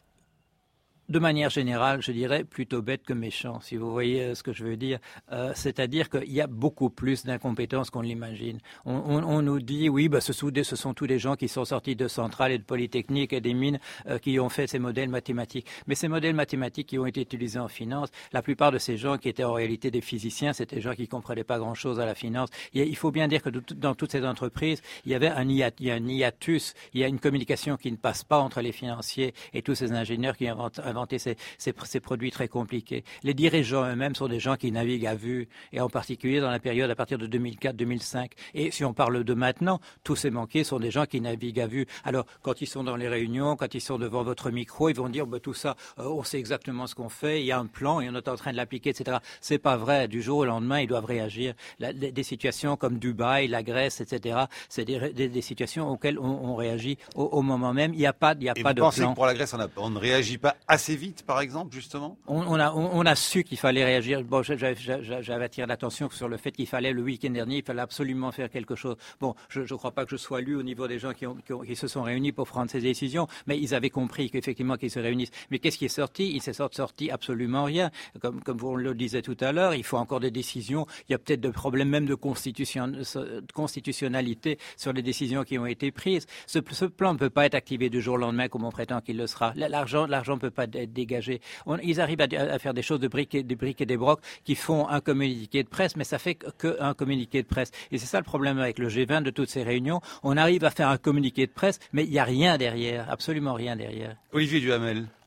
De manière générale, je dirais plutôt bête que méchant, si vous voyez ce que je veux dire. Euh, c'est-à-dire qu'il y a beaucoup plus d'incompétence qu'on l'imagine. On, on, on nous dit, oui, bah, ce, sont des, ce sont tous des gens qui sont sortis de Centrale et de Polytechnique et des mines euh, qui ont fait ces modèles mathématiques. Mais ces modèles mathématiques qui ont été utilisés en finance, la plupart de ces gens qui étaient en réalité des physiciens, c'était des gens qui ne comprenaient pas grand-chose à la finance. Il, il faut bien dire que de, dans toutes ces entreprises, il y avait un, hiat, il y a un hiatus, il y a une communication qui ne passe pas entre les financiers et tous ces ingénieurs qui inventent Ces, ces, ces produits très compliqués. Les dirigeants eux-mêmes sont des gens qui naviguent à vue, et en particulier dans la période à partir de deux mille quatre deux mille cinq. Et si on parle de maintenant, tous ces banquiers sont des gens qui naviguent à vue. Alors, quand ils sont dans les réunions, quand ils sont devant votre micro, ils vont dire bah, tout ça, euh, on sait exactement ce qu'on fait, il y a un plan et on est en train de l'appliquer, et cetera. C'est pas vrai. Du jour au lendemain, ils doivent réagir. La, des, des situations comme Dubaï, la Grèce, et cetera, c'est des, des, des situations auxquelles on, on réagit au, au moment même. Il n'y a pas, il y a et pas vous de pensez plan. Que pour la Grèce, on, a, on ne réagit pas assez vite, par exemple, justement ? On, on, a, on, on a su qu'il fallait réagir. Bon, j'avais, j'avais attiré l'attention sur le fait qu'il fallait, le week-end dernier, il fallait absolument faire quelque chose. Bon, je ne crois pas que je sois lu au niveau des gens qui, ont, qui, ont, qui se sont réunis pour prendre ces décisions, mais ils avaient compris qu'effectivement qu'ils se réunissent. Mais qu'est-ce qui est sorti ? Il s'est sorti absolument rien. Comme, comme vous le disiez tout à l'heure, il faut encore des décisions. Il y a peut-être des problèmes même de, constitution, de constitutionnalité sur les décisions qui ont été prises. Ce, ce plan ne peut pas être activé du jour au lendemain comme on prétend qu'il le sera. L'argent, l'argent ne peut pas être dégagé. On, ils arrivent à, à faire des choses de briques et, de briques et des brocs qui font un communiqué de presse, mais ça fait qu'un communiqué de presse. Et c'est ça le problème avec le G vingt de toutes ces réunions. On arrive à faire un communiqué de presse, mais il n'y a rien derrière, absolument rien derrière. Olivier Duhamel. Alors,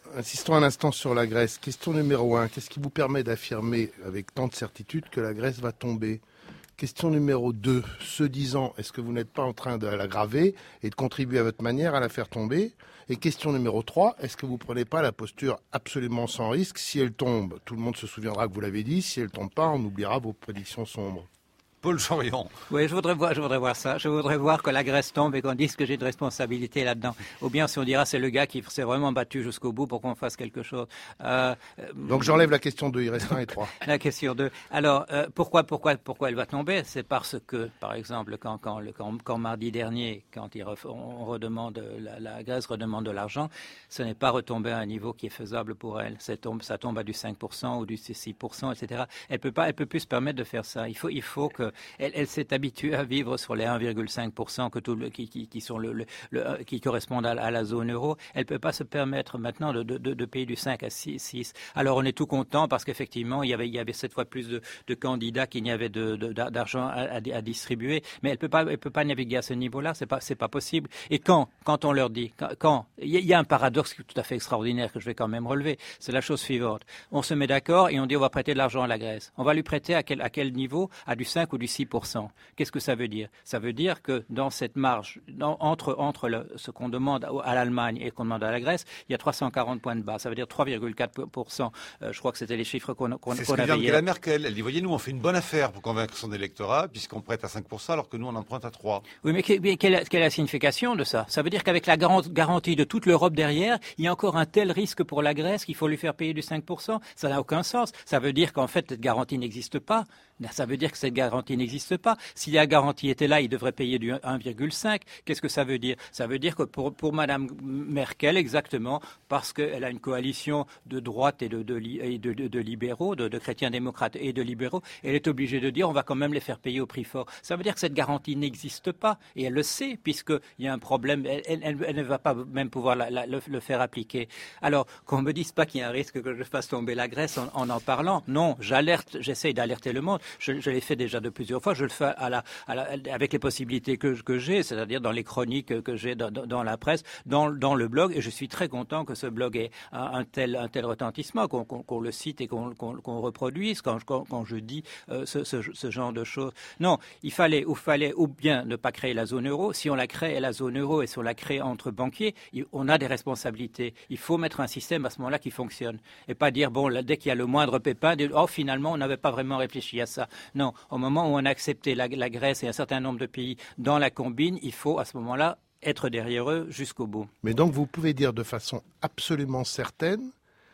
insistons un instant sur la Grèce. Question numéro un, qu'est-ce qui vous permet d'affirmer avec tant de certitude que la Grèce va tomber ? Question numéro deux, ce disant, est-ce que vous n'êtes pas en train de l'aggraver et de contribuer à votre manière à la faire tomber ? Et question numéro trois, est-ce que vous ne prenez pas la posture absolument sans risque ? Si elle tombe, tout le monde se souviendra que vous l'avez dit. Si elle ne tombe pas, on oubliera vos prédictions sombres. Paul Jorion. Oui, je voudrais voir, je voudrais voir ça. Je voudrais voir que la Grèce tombe et qu'on dise que j'ai de responsabilité là-dedans. Ou bien si on dira c'est le gars qui s'est vraiment battu jusqu'au bout pour qu'on fasse quelque chose. Euh, Donc j'enlève la question deux, il reste un et trois. La question deux. Alors euh, pourquoi, pourquoi, pourquoi elle va tomber ? C'est parce que, par exemple, quand, quand, quand, quand mardi dernier, quand il ref, on redemande, la, la Grèce redemande de l'argent, ce n'est pas retombé à un niveau qui est faisable pour elle. Ça tombe, ça tombe à du cinq pour cent ou du six pour cent, et cetera. Elle peut pas, elle peut plus se permettre de faire ça. Il faut, il faut que Elle, elle s'est habituée à vivre sur les un virgule cinq pour cent que tout le, qui, qui, qui, sont le, le, le, qui correspondent à, à la zone euro. Elle ne peut pas se permettre maintenant de, de, de payer du cinq à six. Alors on est tout content parce qu'effectivement, il y avait, il y avait cette fois plus de, de candidats qu'il n'y avait de, de, d'argent à, à distribuer. Mais elle ne peut pas, elle peut pas naviguer à ce niveau-là. Ce n'est pas, c'est pas possible. Et quand, quand on leur dit, quand, quand il y a un paradoxe tout à fait extraordinaire que je vais quand même relever, c'est la chose suivante. On se met d'accord et on dit on va prêter de l'argent à la Grèce. On va lui prêter à quel, à quel niveau ? À du cinq ou du six pour cent. Qu'est-ce que ça veut dire ? Ça veut dire que dans cette marge, dans, entre, entre le, ce qu'on demande à l'Allemagne et qu'on demande à la Grèce, il y a trois cent quarante points de base. Ça veut dire trois virgule quatre pour cent. Euh, je crois que c'était les chiffres qu'on, qu'on, c'est qu'on ce que avait vient de la Merkel. Elle dit, voyez, nous, on fait une bonne affaire pour convaincre son électorat, puisqu'on prête à cinq pour cent, alors que nous, on emprunte à trois. Oui, mais, que, mais quelle, quelle est la signification de ça ? Ça veut dire qu'avec la garantie de toute l'Europe derrière, il y a encore un tel risque pour la Grèce qu'il faut lui faire payer du cinq pour cent. Ça n'a aucun sens. Ça veut dire qu'en fait, cette garantie n'existe pas. Ça veut dire que cette garantie n'existe pas. Si la garantie était là, il devrait payer du un virgule cinq. Qu'est-ce que ça veut dire ? Ça veut dire que pour, pour Mme Merkel, exactement, parce qu'elle a une coalition de droite et de, de, de, de, de libéraux, de, de chrétiens démocrates et de libéraux, elle est obligée de dire on va quand même les faire payer au prix fort. Ça veut dire que cette garantie n'existe pas. Et elle le sait, puisqu'il y a un problème. Elle, elle, elle ne va pas même pouvoir la, la, le, le faire appliquer. Alors, qu'on ne me dise pas qu'il y a un risque que je fasse tomber la Grèce en en, en parlant. Non, j'alerte, j'essaye d'alerter le monde. Je, je l'ai fait déjà de plusieurs fois. Je le fais à la, à la, avec les possibilités que, que j'ai, c'est-à-dire dans les chroniques que j'ai dans, dans la presse, dans, dans le blog. Et je suis très content que ce blog ait un, un, tel, un tel retentissement, qu'on, qu'on, qu'on le cite et qu'on, qu'on, qu'on reproduise quand, quand, quand je dis euh, ce, ce, ce genre de choses. Non, il fallait ou, fallait ou bien ne pas créer la zone euro. Si on la crée, la zone euro, et si on la crée entre banquiers, on a des responsabilités. Il faut mettre un système à ce moment-là qui fonctionne. Et pas dire, bon, là, dès qu'il y a le moindre pépin, dire, oh, finalement, on n'avait pas vraiment réfléchi à ça. Non, au moment où on a accepté la, la Grèce et un certain nombre de pays dans la combine, il faut à ce moment-là être derrière eux jusqu'au bout. Mais donc vous pouvez dire de façon absolument certaine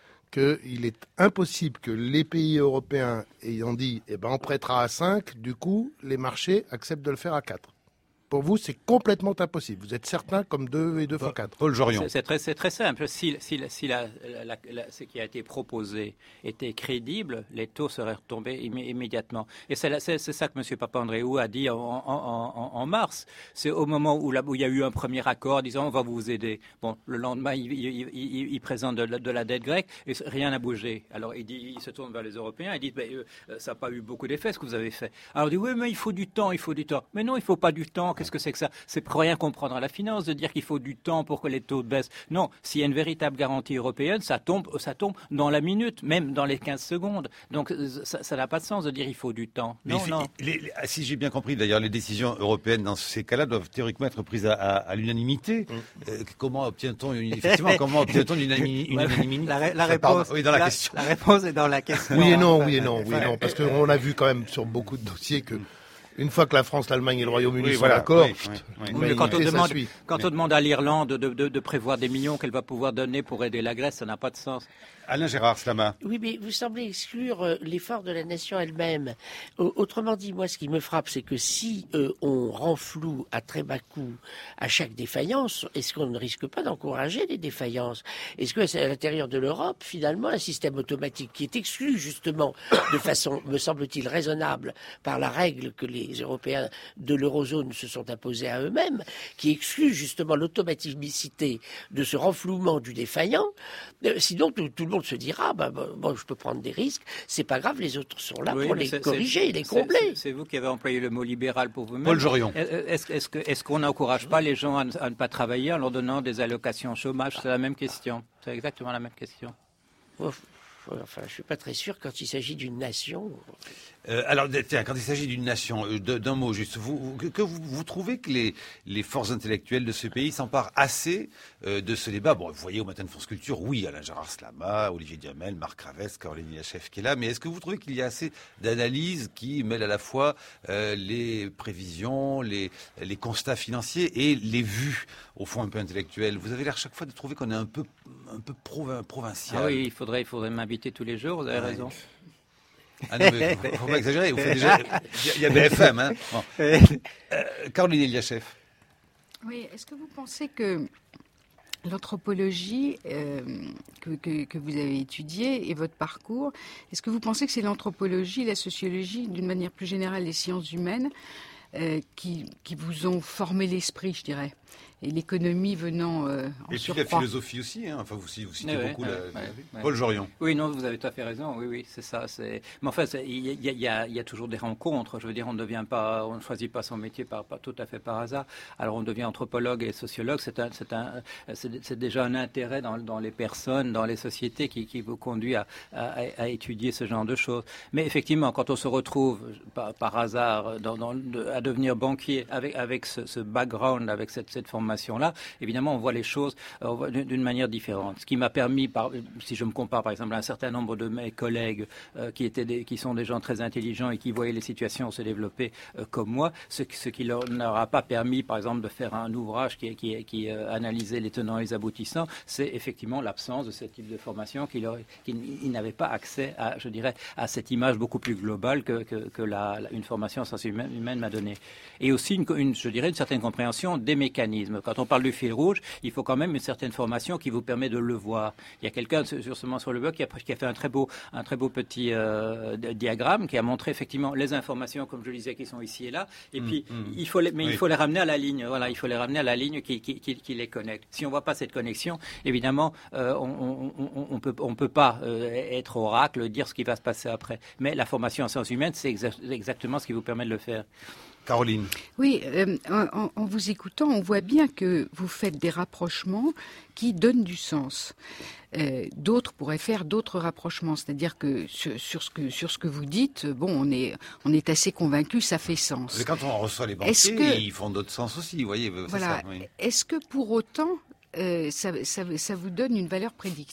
qu'il est impossible que les pays européens ayant dit eh ben on prêtera à cinq, du coup les marchés acceptent de le faire à quatre. Pour vous, c'est complètement impossible. Vous êtes certain comme deux et deux fois quatre. Paul Jorion. C'est, c'est, très, c'est très simple. Si, si, si la, la, la, ce qui a été proposé était crédible, les taux seraient retombés immé- immédiatement. Et c'est, la, c'est, c'est ça que M. Papandréou a dit en, en, en, en mars. C'est au moment où, là, où il y a eu un premier accord disant on va vous aider. Bon, le lendemain, il, il, il, il présente de la, de la dette grecque et rien n'a bougé. Alors il, dit, il se tourne vers les Européens et dit ben, euh, ça n'a pas eu beaucoup d'effet ce que vous avez fait. Alors il dit oui, mais il faut du temps, il faut du temps. Mais non, il ne faut pas du temps. Qu'est-ce que c'est que ça ? C'est pour rien comprendre à la finance de dire qu'il faut du temps pour que les taux baissent. Non, s'il y a une véritable garantie européenne, ça tombe, ça tombe dans la minute, même dans les quinze secondes. Donc ça, ça n'a pas de sens de dire qu'il faut du temps. Non, Mais non. Les, les, si j'ai bien compris, d'ailleurs, les décisions européennes dans ces cas-là doivent théoriquement être prises à, à, à l'unanimité. Mmh. Euh, comment obtient-on une, effectivement comment obtient-on une unanimité la, la réponse, oui, dans la, la question. La réponse est dans la question. Oui et non, oui et non, oui et non, parce qu'on a vu quand même sur beaucoup de dossiers que une fois que la France, l'Allemagne et le Royaume-Uni oui, sont voilà, d'accord, oui, oui, oui. Oui, mais quand, on demande, quand mais... on demande à l'Irlande de, de, de prévoir des millions qu'elle va pouvoir donner pour aider la Grèce, ça n'a pas de sens. Alain Gérard Slama. Oui, mais vous semblez exclure euh, l'effort de la nation elle-même. Euh, autrement dit, moi, ce qui me frappe, c'est que si euh, on renfloue à très bas coût à chaque défaillance, est-ce qu'on ne risque pas d'encourager les défaillances ? Est-ce que c'est à l'intérieur de l'Europe, finalement, un système automatique qui est exclu, justement, de façon, me semble-t-il, raisonnable par la règle que les, les Européens de l'eurozone se sont imposés à eux-mêmes, qui excluent justement l'automaticité de ce renflouement du défaillant. Euh, sinon, tout, tout le monde se dira, bah, bah, bon, je peux prendre des risques, c'est pas grave, les autres sont là oui, pour les c'est, corriger, c'est, les combler. C'est, c'est vous qui avez employé le mot libéral pour vous-même. Paul Jorion. Est-ce, est-ce, que, est-ce qu'on n'encourage pas les gens à ne, à ne pas travailler en leur donnant des allocations chômage? C'est la même question. C'est exactement la même question. Ouf. Enfin, je suis pas très sûr quand il s'agit d'une nation. Euh, alors, tiens, quand il s'agit d'une nation, euh, d'un mot juste, vous, vous, que vous, vous trouvez que les, les forces intellectuelles de ce pays s'emparent assez euh, de ce débat? Bon, vous voyez au matin de France Culture, oui, Alain Gérard Slama, Olivier Duhamel, Marc Ravès, Caroline Eliachef qui est là, mais est-ce que vous trouvez qu'il y a assez d'analyses qui mêlent à la fois euh, les prévisions, les, les constats financiers et les vues, au fond, un peu intellectuelles? Vous avez l'air chaque fois de trouver qu'on est un peu, un peu provin, provincial. Ah oui, il faudrait, il faudrait m'inviter tous les jours, vous avez ouais. raison. Ah non, mais faut, faut pas exagérer. Vous faites déjà... Il y a B F M, hein. Bon. Euh, Caroline Eliachef. Oui, est-ce que vous pensez que l'anthropologie euh, que, que, que vous avez étudiée et votre parcours, est-ce que vous pensez que c'est l'anthropologie, la sociologie, d'une manière plus générale, les sciences humaines, euh, qui, qui vous ont formé l'esprit, je dirais, et l'économie venant euh, en et surcroît. Et puis la philosophie aussi, hein. Enfin vous, vous citez ouais, beaucoup ouais, la, ouais, la... ouais. Paul Jorion. Oui, non, vous avez tout à fait raison. Oui, oui, c'est ça. C'est... Mais enfin, il y, y, y, a, y a toujours des rencontres. Je veux dire, on ne devient pas, on ne choisit pas son métier par, par tout à fait par hasard. Alors, on devient anthropologue et sociologue. C'est, un, c'est, un, c'est, c'est déjà un intérêt dans, dans les personnes, dans les sociétés, qui, qui vous conduit à, à, à étudier ce genre de choses. Mais effectivement, quand on se retrouve par, par hasard dans, dans, à devenir banquier avec, avec ce, ce background, avec cette, cette formation-là, évidemment, on voit les choses on voit d'une manière différente. Ce qui m'a permis, par, si je me compare par exemple à un certain nombre de mes collègues euh, qui, étaient des, qui sont des gens très intelligents et qui voyaient les situations se développer euh, comme moi, ce, ce qui leur n'aura pas permis, par exemple, de faire un ouvrage qui, qui, qui euh, analysait les tenants et les aboutissants, c'est effectivement l'absence de ce type de formation, qui leur, qui, ils n'avaient pas accès à, je dirais, à cette image beaucoup plus globale que, que, que la, la, une formation en sciences humaines, humaines m'a donnée. Et aussi, une, une, je dirais, une certaine compréhension des mécanismes. Quand on parle du fil rouge, il faut quand même une certaine formation qui vous permet de le voir. Il y a quelqu'un justement sur le blog qui a, qui a fait un très beau, un très beau petit euh, diagramme qui a montré effectivement les informations, comme je le disais, qui sont ici et là. Et mmh, puis, mmh. il faut les, mais oui. il faut les ramener à la ligne. Voilà, il faut les ramener à la ligne qui, qui, qui, qui les connecte. Si on voit pas cette connexion, évidemment, euh, on, on, on peut, on peut pas euh, être oracle, dire ce qui va se passer après. Mais la formation en sciences humaines, c'est exa- exactement ce qui vous permet de le faire. Caroline. Oui, euh, en, en vous écoutant, on voit bien que vous faites des rapprochements qui donnent du sens. Euh, d'autres pourraient faire d'autres rapprochements, c'est-à-dire que sur, sur ce que sur ce que vous dites, bon, on est on est assez convaincu, ça fait sens. Mais quand on reçoit les banquiers, que, ils font d'autres sens aussi, vous voyez. C'est voilà. Ça, oui. Est-ce que pour autant, euh, ça, ça, ça vous donne une valeur prédictive ?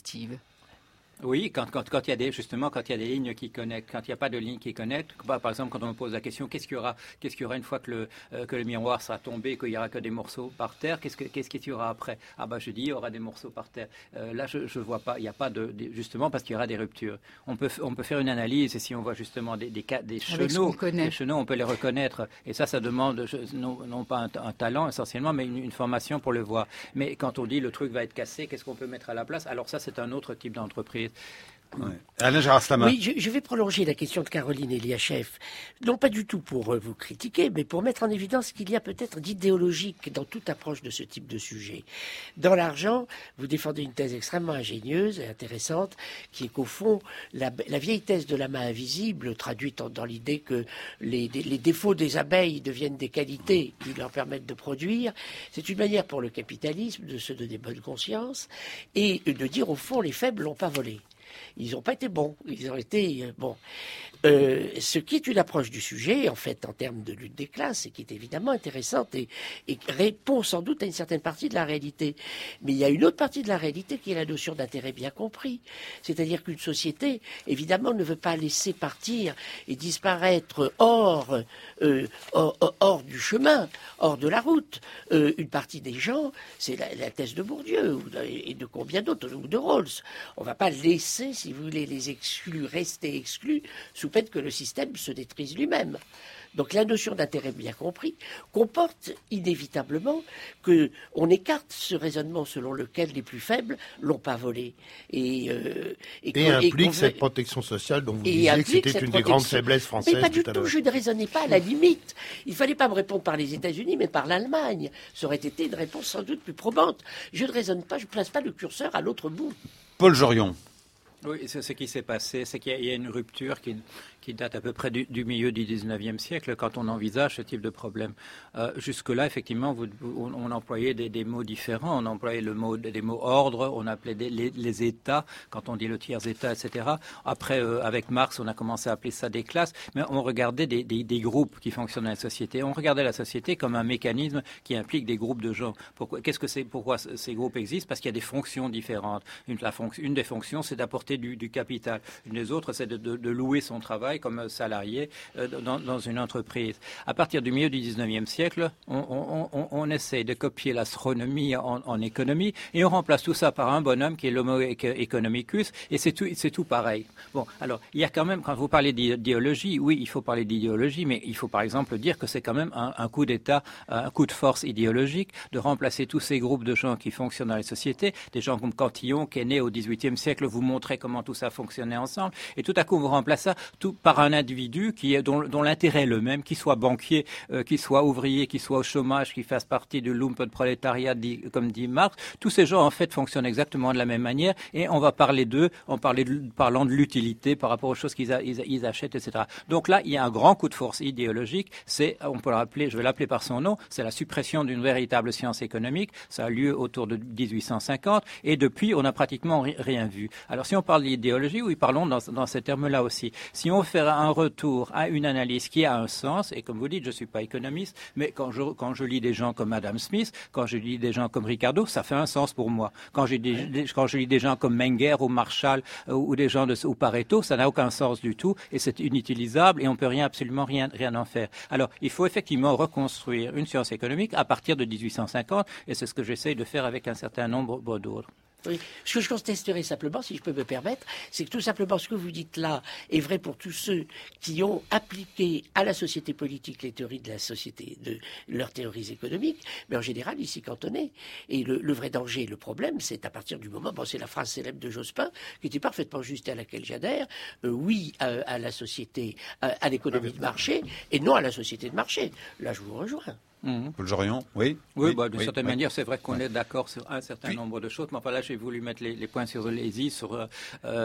Oui, quand, quand, quand il y a des, justement, quand il y a des lignes qui connectent, quand il n'y a pas de lignes qui connectent, par exemple, quand on me pose la question, qu'est-ce qu'il y aura, qu'est-ce qu'il y aura une fois que le, euh, que le miroir sera tombé, qu'il n'y aura que des morceaux par terre, qu'est-ce que, qu'est-ce qu'il y aura après? Ah bah, je dis, il y aura des morceaux par terre. Euh, là, je, je vois pas, il n'y a pas de, de, justement, parce qu'il y aura des ruptures. On peut, on peut faire une analyse, et si on voit justement des, des, des chenaux, des chenaux, on peut les reconnaître. Et ça, ça demande, non, non pas un, un talent essentiellement, mais une, une formation pour le voir. Mais quand on dit le truc va être cassé, qu'est-ce qu'on peut mettre à la place? Alors ça, c'est un autre type d'entreprise. Ouais. Alain Gérard Slama. Oui, je, je vais prolonger la question de Caroline Eliachef. Non pas du tout pour euh, vous critiquer, mais pour mettre en évidence qu'il y a peut-être d'idéologique dans toute approche de ce type de sujet. Dans l'argent, vous défendez une thèse extrêmement ingénieuse et intéressante, qui est qu'au fond, la, la vieille thèse de la main invisible, traduite en, dans l'idée que les, les défauts des abeilles deviennent des qualités qui leur permettent de produire, c'est une manière pour le capitalisme de se donner bonne conscience et de dire au fond, les faibles n'ont pas volé. Ils n'ont pas été bons, ils ont été euh, bons. Euh, ce qui est une approche du sujet, en fait, en termes de lutte des classes, et qui est évidemment intéressante et, et répond sans doute à une certaine partie de la réalité. Mais il y a une autre partie de la réalité qui est la notion d'intérêt bien compris. C'est-à-dire qu'une société, évidemment, ne veut pas laisser partir et disparaître hors, euh, hors, hors du chemin, hors de la route. Euh, une partie des gens, c'est la, la thèse de Bourdieu ou de, et de combien d'autres, ou de Rawls. On ne va pas laisser censé, si vous voulez, les exclus, rester exclus, sous peine que le système se détruise lui-même. Donc la notion d'intérêt bien compris comporte inévitablement qu'on écarte ce raisonnement selon lequel les plus faibles l'ont pas volé. Et, euh, et, et implique et cette protection sociale dont vous disiez que c'était une protection... des grandes faiblesses françaises. Mais pas du tout, tout, je ne raisonnais pas à la limite. Il ne fallait pas me répondre par les États-Unis, mais par l'Allemagne. Ça aurait été une réponse sans doute plus probante. Je ne raisonne pas, je ne place pas le curseur à l'autre bout. Paul Jorion. Oui, c'est ce qui s'est passé, c'est qu'il y a une rupture qui, qui date à peu près du, du milieu du dix-neuvième siècle quand on envisage ce type de problème. Euh, jusque-là, effectivement, vous, on, on employait des, des mots différents. On employait le mot, des mots ordre, on appelait des, les, les États, quand on dit le tiers-État, et cetera. Après, euh, avec Marx, on a commencé à appeler ça des classes. Mais on regardait des, des, des groupes qui fonctionnent dans la société. On regardait la société comme un mécanisme qui implique des groupes de gens. Pourquoi, qu'est-ce que c'est, pourquoi ces groupes existent? Parce qu'il y a des fonctions différentes. Une, la fonction, une des fonctions, c'est d'apporter Du, du capital. Une des autres, c'est de, de, de louer son travail comme salarié euh, dans, dans une entreprise. À partir du milieu du dix-neuvième siècle, on, on, on, on essaie de copier l'astronomie en, en économie et on remplace tout ça par un bonhomme qui est l'homo economicus et c'est tout, c'est tout pareil. Bon, alors, il y a quand même, quand vous parlez d'idéologie, oui, il faut parler d'idéologie, mais il faut par exemple dire que c'est quand même un, un coup d'État, un coup de force idéologique de remplacer tous ces groupes de gens qui fonctionnent dans les sociétés, des gens comme Cantillon, qui est né au dix-huitième siècle, vous montrait comment tout ça fonctionnait ensemble, et tout à coup on vous remplace ça tout par un individu qui est, dont, dont l'intérêt est le même, qu'il soit banquier, euh, qu'il soit ouvrier, qu'il soit au chômage, qu'il fasse partie du lumpenprolétariat, dit, comme dit Marx. Tous ces gens en fait fonctionnent exactement de la même manière, et on va parler d'eux en parler de, parlant de l'utilité par rapport aux choses qu'ils a, ils, ils achètent, et cetera. Donc là, il y a un grand coup de force idéologique, c'est, on peut l'appeler, je vais l'appeler par son nom, c'est la suppression d'une véritable science économique. Ça a lieu autour de dix-huit cent cinquante, et depuis, on n'a pratiquement rien vu. Alors si on parle d'idéologie, oui, parlons dans, dans ces termes-là aussi. Si on fait un retour à une analyse qui a un sens, et comme vous dites, je ne suis pas économiste, mais quand je, quand je lis des gens comme Adam Smith, quand je lis des gens comme Ricardo, ça fait un sens pour moi. Quand, j'ai des, des, quand je lis des gens comme Menger ou Marshall euh, ou des gens de, ou Pareto, ça n'a aucun sens du tout et c'est inutilisable et on ne peut rien, absolument rien, rien en faire. Alors, il faut effectivement reconstruire une science économique à partir de dix-huit cent cinquante et c'est ce que j'essaye de faire avec un certain nombre d'autres. Oui. Ce que je contesterais simplement, si je peux me permettre, c'est que tout simplement ce que vous dites là est vrai pour tous ceux qui ont appliqué à la société politique les théories de la société, de leurs théories économiques, mais en général ici cantonnées. Et le, le vrai danger, le problème, c'est à partir du moment, bon, c'est la phrase célèbre de Jospin, qui était parfaitement juste et à laquelle j'adhère, euh, oui à, à la société, à, à l'économie de marché, et non à la société de marché. Là, je vous rejoins. Mmh. Paul Jorion, oui. Oui, oui bah, d'une oui, certaine oui. manière, c'est vrai qu'on oui. est d'accord sur un certain Puis, nombre de choses. Mais enfin là, j'ai voulu mettre les, les points sur les i sur euh,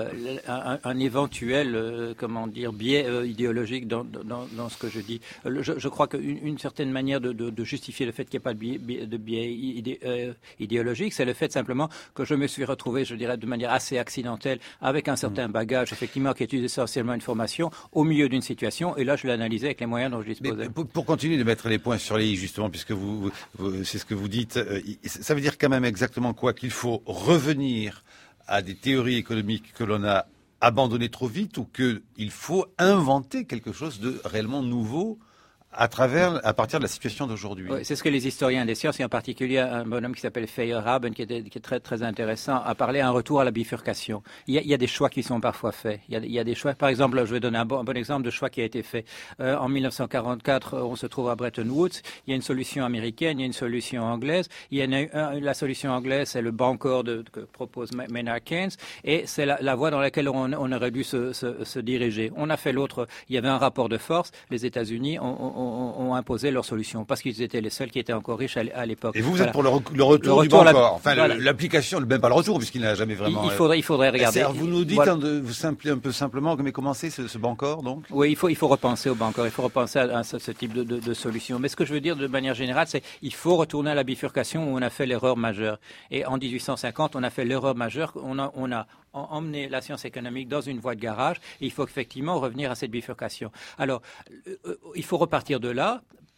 un, un éventuel, euh, comment dire, biais euh, idéologique dans, dans, dans ce que je dis. Euh, je, je crois qu'une une certaine manière de, de, de justifier le fait qu'il n'y ait pas de biais, de biais idé, euh, idéologique, c'est le fait simplement que je me suis retrouvé, je dirais, de manière assez accidentelle, avec un certain mmh. bagage, effectivement, qui est essentiellement une formation, au milieu d'une situation. Et là, je l'ai analysé avec les moyens dont je disposais. Mais pour, pour continuer de mettre les points sur les i, justement, puisque vous c'est ce que vous dites. Ça veut dire quand même exactement quoi? Qu'il faut revenir à des théories économiques que l'on a abandonnées trop vite ou qu'il faut inventer quelque chose de réellement nouveau à travers, à partir de la situation d'aujourd'hui. Oui, c'est ce que les historiens des sciences, et en particulier un bonhomme qui s'appelle Feyerabend, qui, était, qui est très très intéressant, a parlé un retour à la bifurcation. Il y a, il y a des choix qui sont parfois faits. Il y a, il y a des choix. Par exemple, je vais donner un bon, un bon exemple de choix qui a été fait. Euh, en mille neuf cent quarante-quatre, on se trouve à Bretton Woods. Il y a une solution américaine, il y a une solution anglaise. Il y a une, un, la solution anglaise, c'est le Bancor de, que propose Maynard Keynes, et c'est la, la voie dans laquelle on, on aurait dû se, se, se diriger. On a fait l'autre. Il y avait un rapport de force. Les États-Unis ont, ont ont imposé leur solution parce qu'ils étaient les seuls qui étaient encore riches à l'époque. Et vous, vous voilà. êtes pour le, rec le retour le du Bancor, enfin voilà. l'application, même pas le retour puisqu'il n'a jamais vraiment... Il, il, faudrait, il faudrait regarder. Vous nous dites, voilà. de, vous simplifiez un peu simplement, mais comment c'est ce, ce Bancor donc? Oui, il faut, il faut repenser au Bancor, il faut repenser à, à ce, ce type de, de, de solution. Mais ce que je veux dire de manière générale, c'est qu'il faut retourner à la bifurcation où on a fait l'erreur majeure. Et en dix-huit cent cinquante, on a fait l'erreur majeure, on a, on a emmener la science économique dans une voie de garage et il faut effectivement revenir à cette bifurcation. Alors, euh, il faut repartir de là.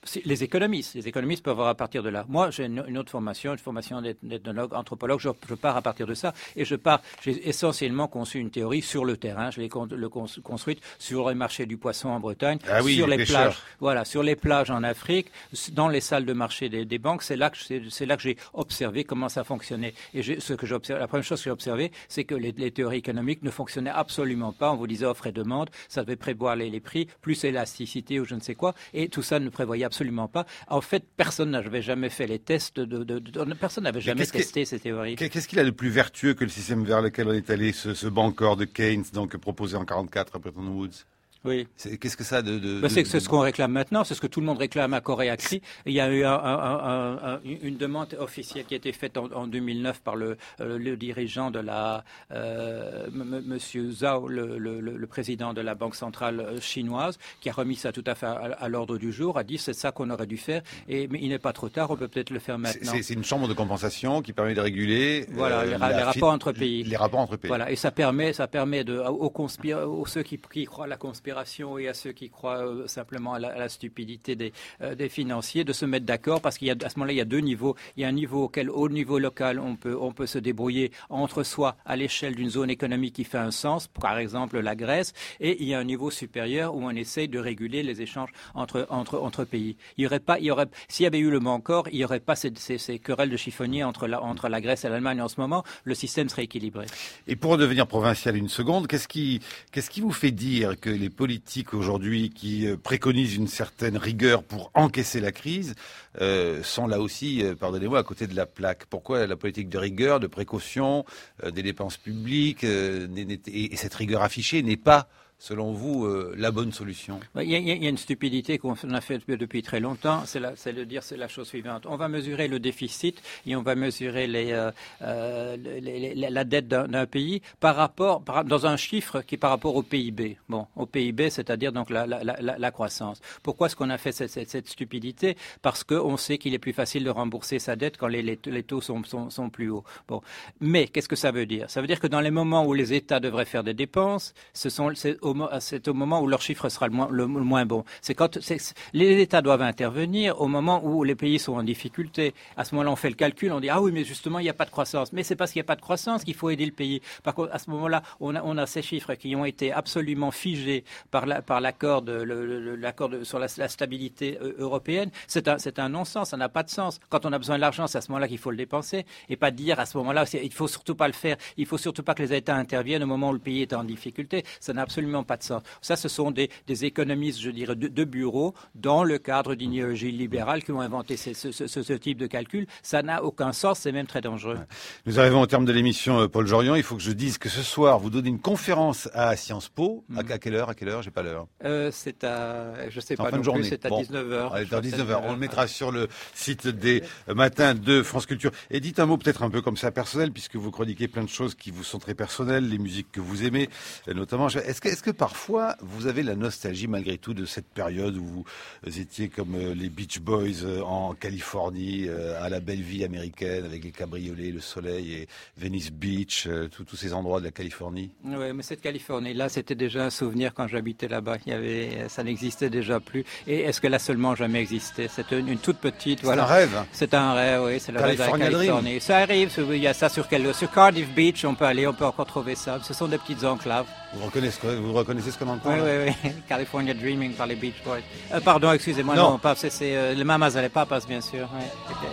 Les économistes, les économistes peuvent avoir à partir de là. Moi, j'ai une, une autre formation, une formation d'ethnologue, anthropologue. Je, je pars à partir de ça et je pars. J'ai essentiellement conçu une théorie sur le terrain. Je l'ai con, le con, construite sur les marchés du poisson en Bretagne, ah oui, sur les, les plages, voilà, sur les plages en Afrique, dans les salles de marché des, des banques. C'est là que c'est, c'est là que j'ai observé comment ça fonctionnait. Et j'ai, ce que j'ai observé, la première chose que j'ai observé, c'est que les, les théories économiques ne fonctionnaient absolument pas. On vous disait offre et demande, ça devait prévoir les, les prix, plus élasticité ou je ne sais quoi, et tout ça ne prévoyait absolument pas. En fait, personne n'avait jamais fait les tests, de, de, de personne n'avait jamais testé ces théories. Qu'est-ce qu'il a de plus vertueux que le système vers lequel on est allé, ce, ce Bancor de Keynes, donc proposé en quarante-quatre à Bretton Woods? Oui. C'est, qu'est-ce que ça de... de, ben c'est, de... c'est ce qu'on réclame maintenant, c'est ce que tout le monde réclame à corps et à cri. Il y a eu un, un, un, un, une demande officielle qui a été faite en, en deux mille neuf par le, euh, le dirigeant de la... Euh, m- Monsieur Zhao, le, le, le président de la Banque centrale chinoise, qui a remis ça tout à fait à, à l'ordre du jour, a dit c'est ça qu'on aurait dû faire, et, mais il n'est pas trop tard, on peut peut-être le faire maintenant. C'est, c'est une chambre de compensation qui permet de réguler... Voilà, euh, les, ra- les rapports entre pays. Les rapports entre pays. Voilà, et ça permet, ça permet de, aux, conspira- aux ceux qui, qui croient à la conspiration et à ceux qui croient euh, simplement à la, à la stupidité des, euh, des financiers, de se mettre d'accord, parce qu'il y a, à ce moment-là, il y a deux niveaux. Il y a un niveau auquel, au niveau local, on peut, on peut se débrouiller entre soi à l'échelle d'une zone économique qui fait un sens, par exemple la Grèce, et il y a un niveau supérieur où on essaye de réguler les échanges entre, entre, entre pays. Il y aurait pas, il y aurait, s'il y avait eu le Bancor, il n'y aurait pas ces, ces, ces querelles de chiffonniers entre la, entre la Grèce et l'Allemagne en ce moment. Le système serait équilibré. Et pour redevenir provincial une seconde, qu'est-ce qui, qu'est-ce qui vous fait dire que les politiques aujourd'hui qui préconisent une certaine rigueur pour encaisser la crise euh, sont là aussi, euh, pardonnez-moi, à côté de la plaque? Pourquoi la politique de rigueur, de précaution, euh, des dépenses publiques euh, et, et cette rigueur affichée n'est pas, selon vous, euh, la bonne solution? Il y, a, il y a une stupidité qu'on a fait depuis très longtemps, c'est, la, c'est de dire c'est la chose suivante. On va mesurer le déficit et on va mesurer les, euh, euh, les, les, la dette d'un, d'un pays par rapport, par, dans un chiffre qui est par rapport au P I B. Bon, au P I B, c'est-à-dire donc la, la, la, la croissance. Pourquoi est-ce qu'on a fait cette, cette, cette stupidité? Parce qu'on sait qu'il est plus facile de rembourser sa dette quand les, les, les taux sont, sont, sont plus hauts. Bon, mais qu'est-ce que ça veut dire? Ça veut dire que dans les moments où les États devraient faire des dépenses, ce sont c'est au c'est au moment où leur chiffre sera le moins, le, le moins bon. C'est quand c'est, les États doivent intervenir au moment où les pays sont en difficulté. À ce moment-là, on fait le calcul, on dit ah oui, mais justement, il n'y a pas de croissance. Mais c'est parce qu'il n'y a pas de croissance qu'il faut aider le pays. Par contre, à ce moment-là, on a, on a ces chiffres qui ont été absolument figés par, la, par l'accord, de, le, le, l'accord de, sur la, la stabilité européenne. C'est un, c'est un non-sens, ça n'a pas de sens. Quand on a besoin de l'argent, c'est à ce moment-là qu'il faut le dépenser et pas dire à ce moment-là, il faut surtout pas le faire. Il faut surtout pas que les États interviennent au moment où le pays est en difficulté. Ça n'a absolument pas de sens. Ça, ce sont des, des économistes, je dirais, de, de bureau, dans le cadre d'une idéologie libérale, qui ont inventé ce, ce, ce, ce type de calcul. Ça n'a aucun sens, c'est même très dangereux. Nous arrivons au terme de l'émission, Paul Jorion. Il faut que je dise que ce soir, vous donnez une conférence à Sciences Po. Mmh. À, à quelle heure? À quelle heure? J'ai pas l'heure. Euh, c'est à, je sais c'est pas non plus, c'est à bon. dix-neuf heures. Allez, à dix-neuf heures. On le mettra sur le site des matins de France Culture. Et dites un mot peut-être un peu comme ça personnel, puisque vous chroniquez plein de choses qui vous sont très personnelles, les musiques que vous aimez, notamment. Est-ce que, est-ce que parfois vous avez la nostalgie malgré tout de cette période où vous étiez comme les Beach Boys en Californie, à la belle vie américaine avec les cabriolets, le soleil et Venice Beach, tous ces endroits de la Californie? Oui, mais cette Californie-là, c'était déjà un souvenir quand j'habitais là-bas. Il y avait, ça n'existait déjà plus. Et est-ce qu'elle a seulement jamais existé? C'est une, une toute petite. C'est voilà. un rêve. C'est un rêve, oui. C'est le rêve de la California Californie. Dream. Ça arrive. Il y a ça sur, quel, sur Cardiff Beach. On peut aller, on peut encore trouver ça. Ce sont des petites enclaves. Vous reconnaissez, vous reconnaissez ce qu'on entend? Oui, oui, oui. California Dreaming par les Beach Boys. Euh, pardon, excusez-moi, non, non pas, c'est, c'est euh, les Mamas et les Papas, bien sûr. Ouais. Okay.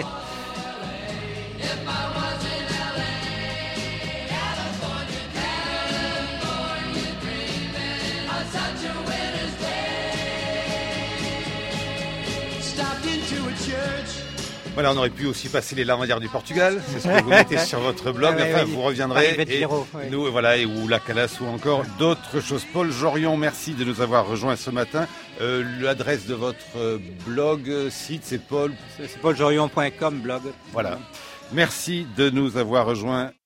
Voilà, on aurait pu aussi passer les lavandières du Portugal, c'est ce que vous mettez sur votre blog, ouais, enfin ouais, vous reviendrez, et Giro, ouais. nous, voilà, et ou la Calas ou encore d'autres choses. Paul Jorion, merci de nous avoir rejoints ce matin. Euh, l'adresse de votre blog, site, c'est Paul... C'est, c'est paul jorion point com, blog. Voilà, merci de nous avoir rejoints.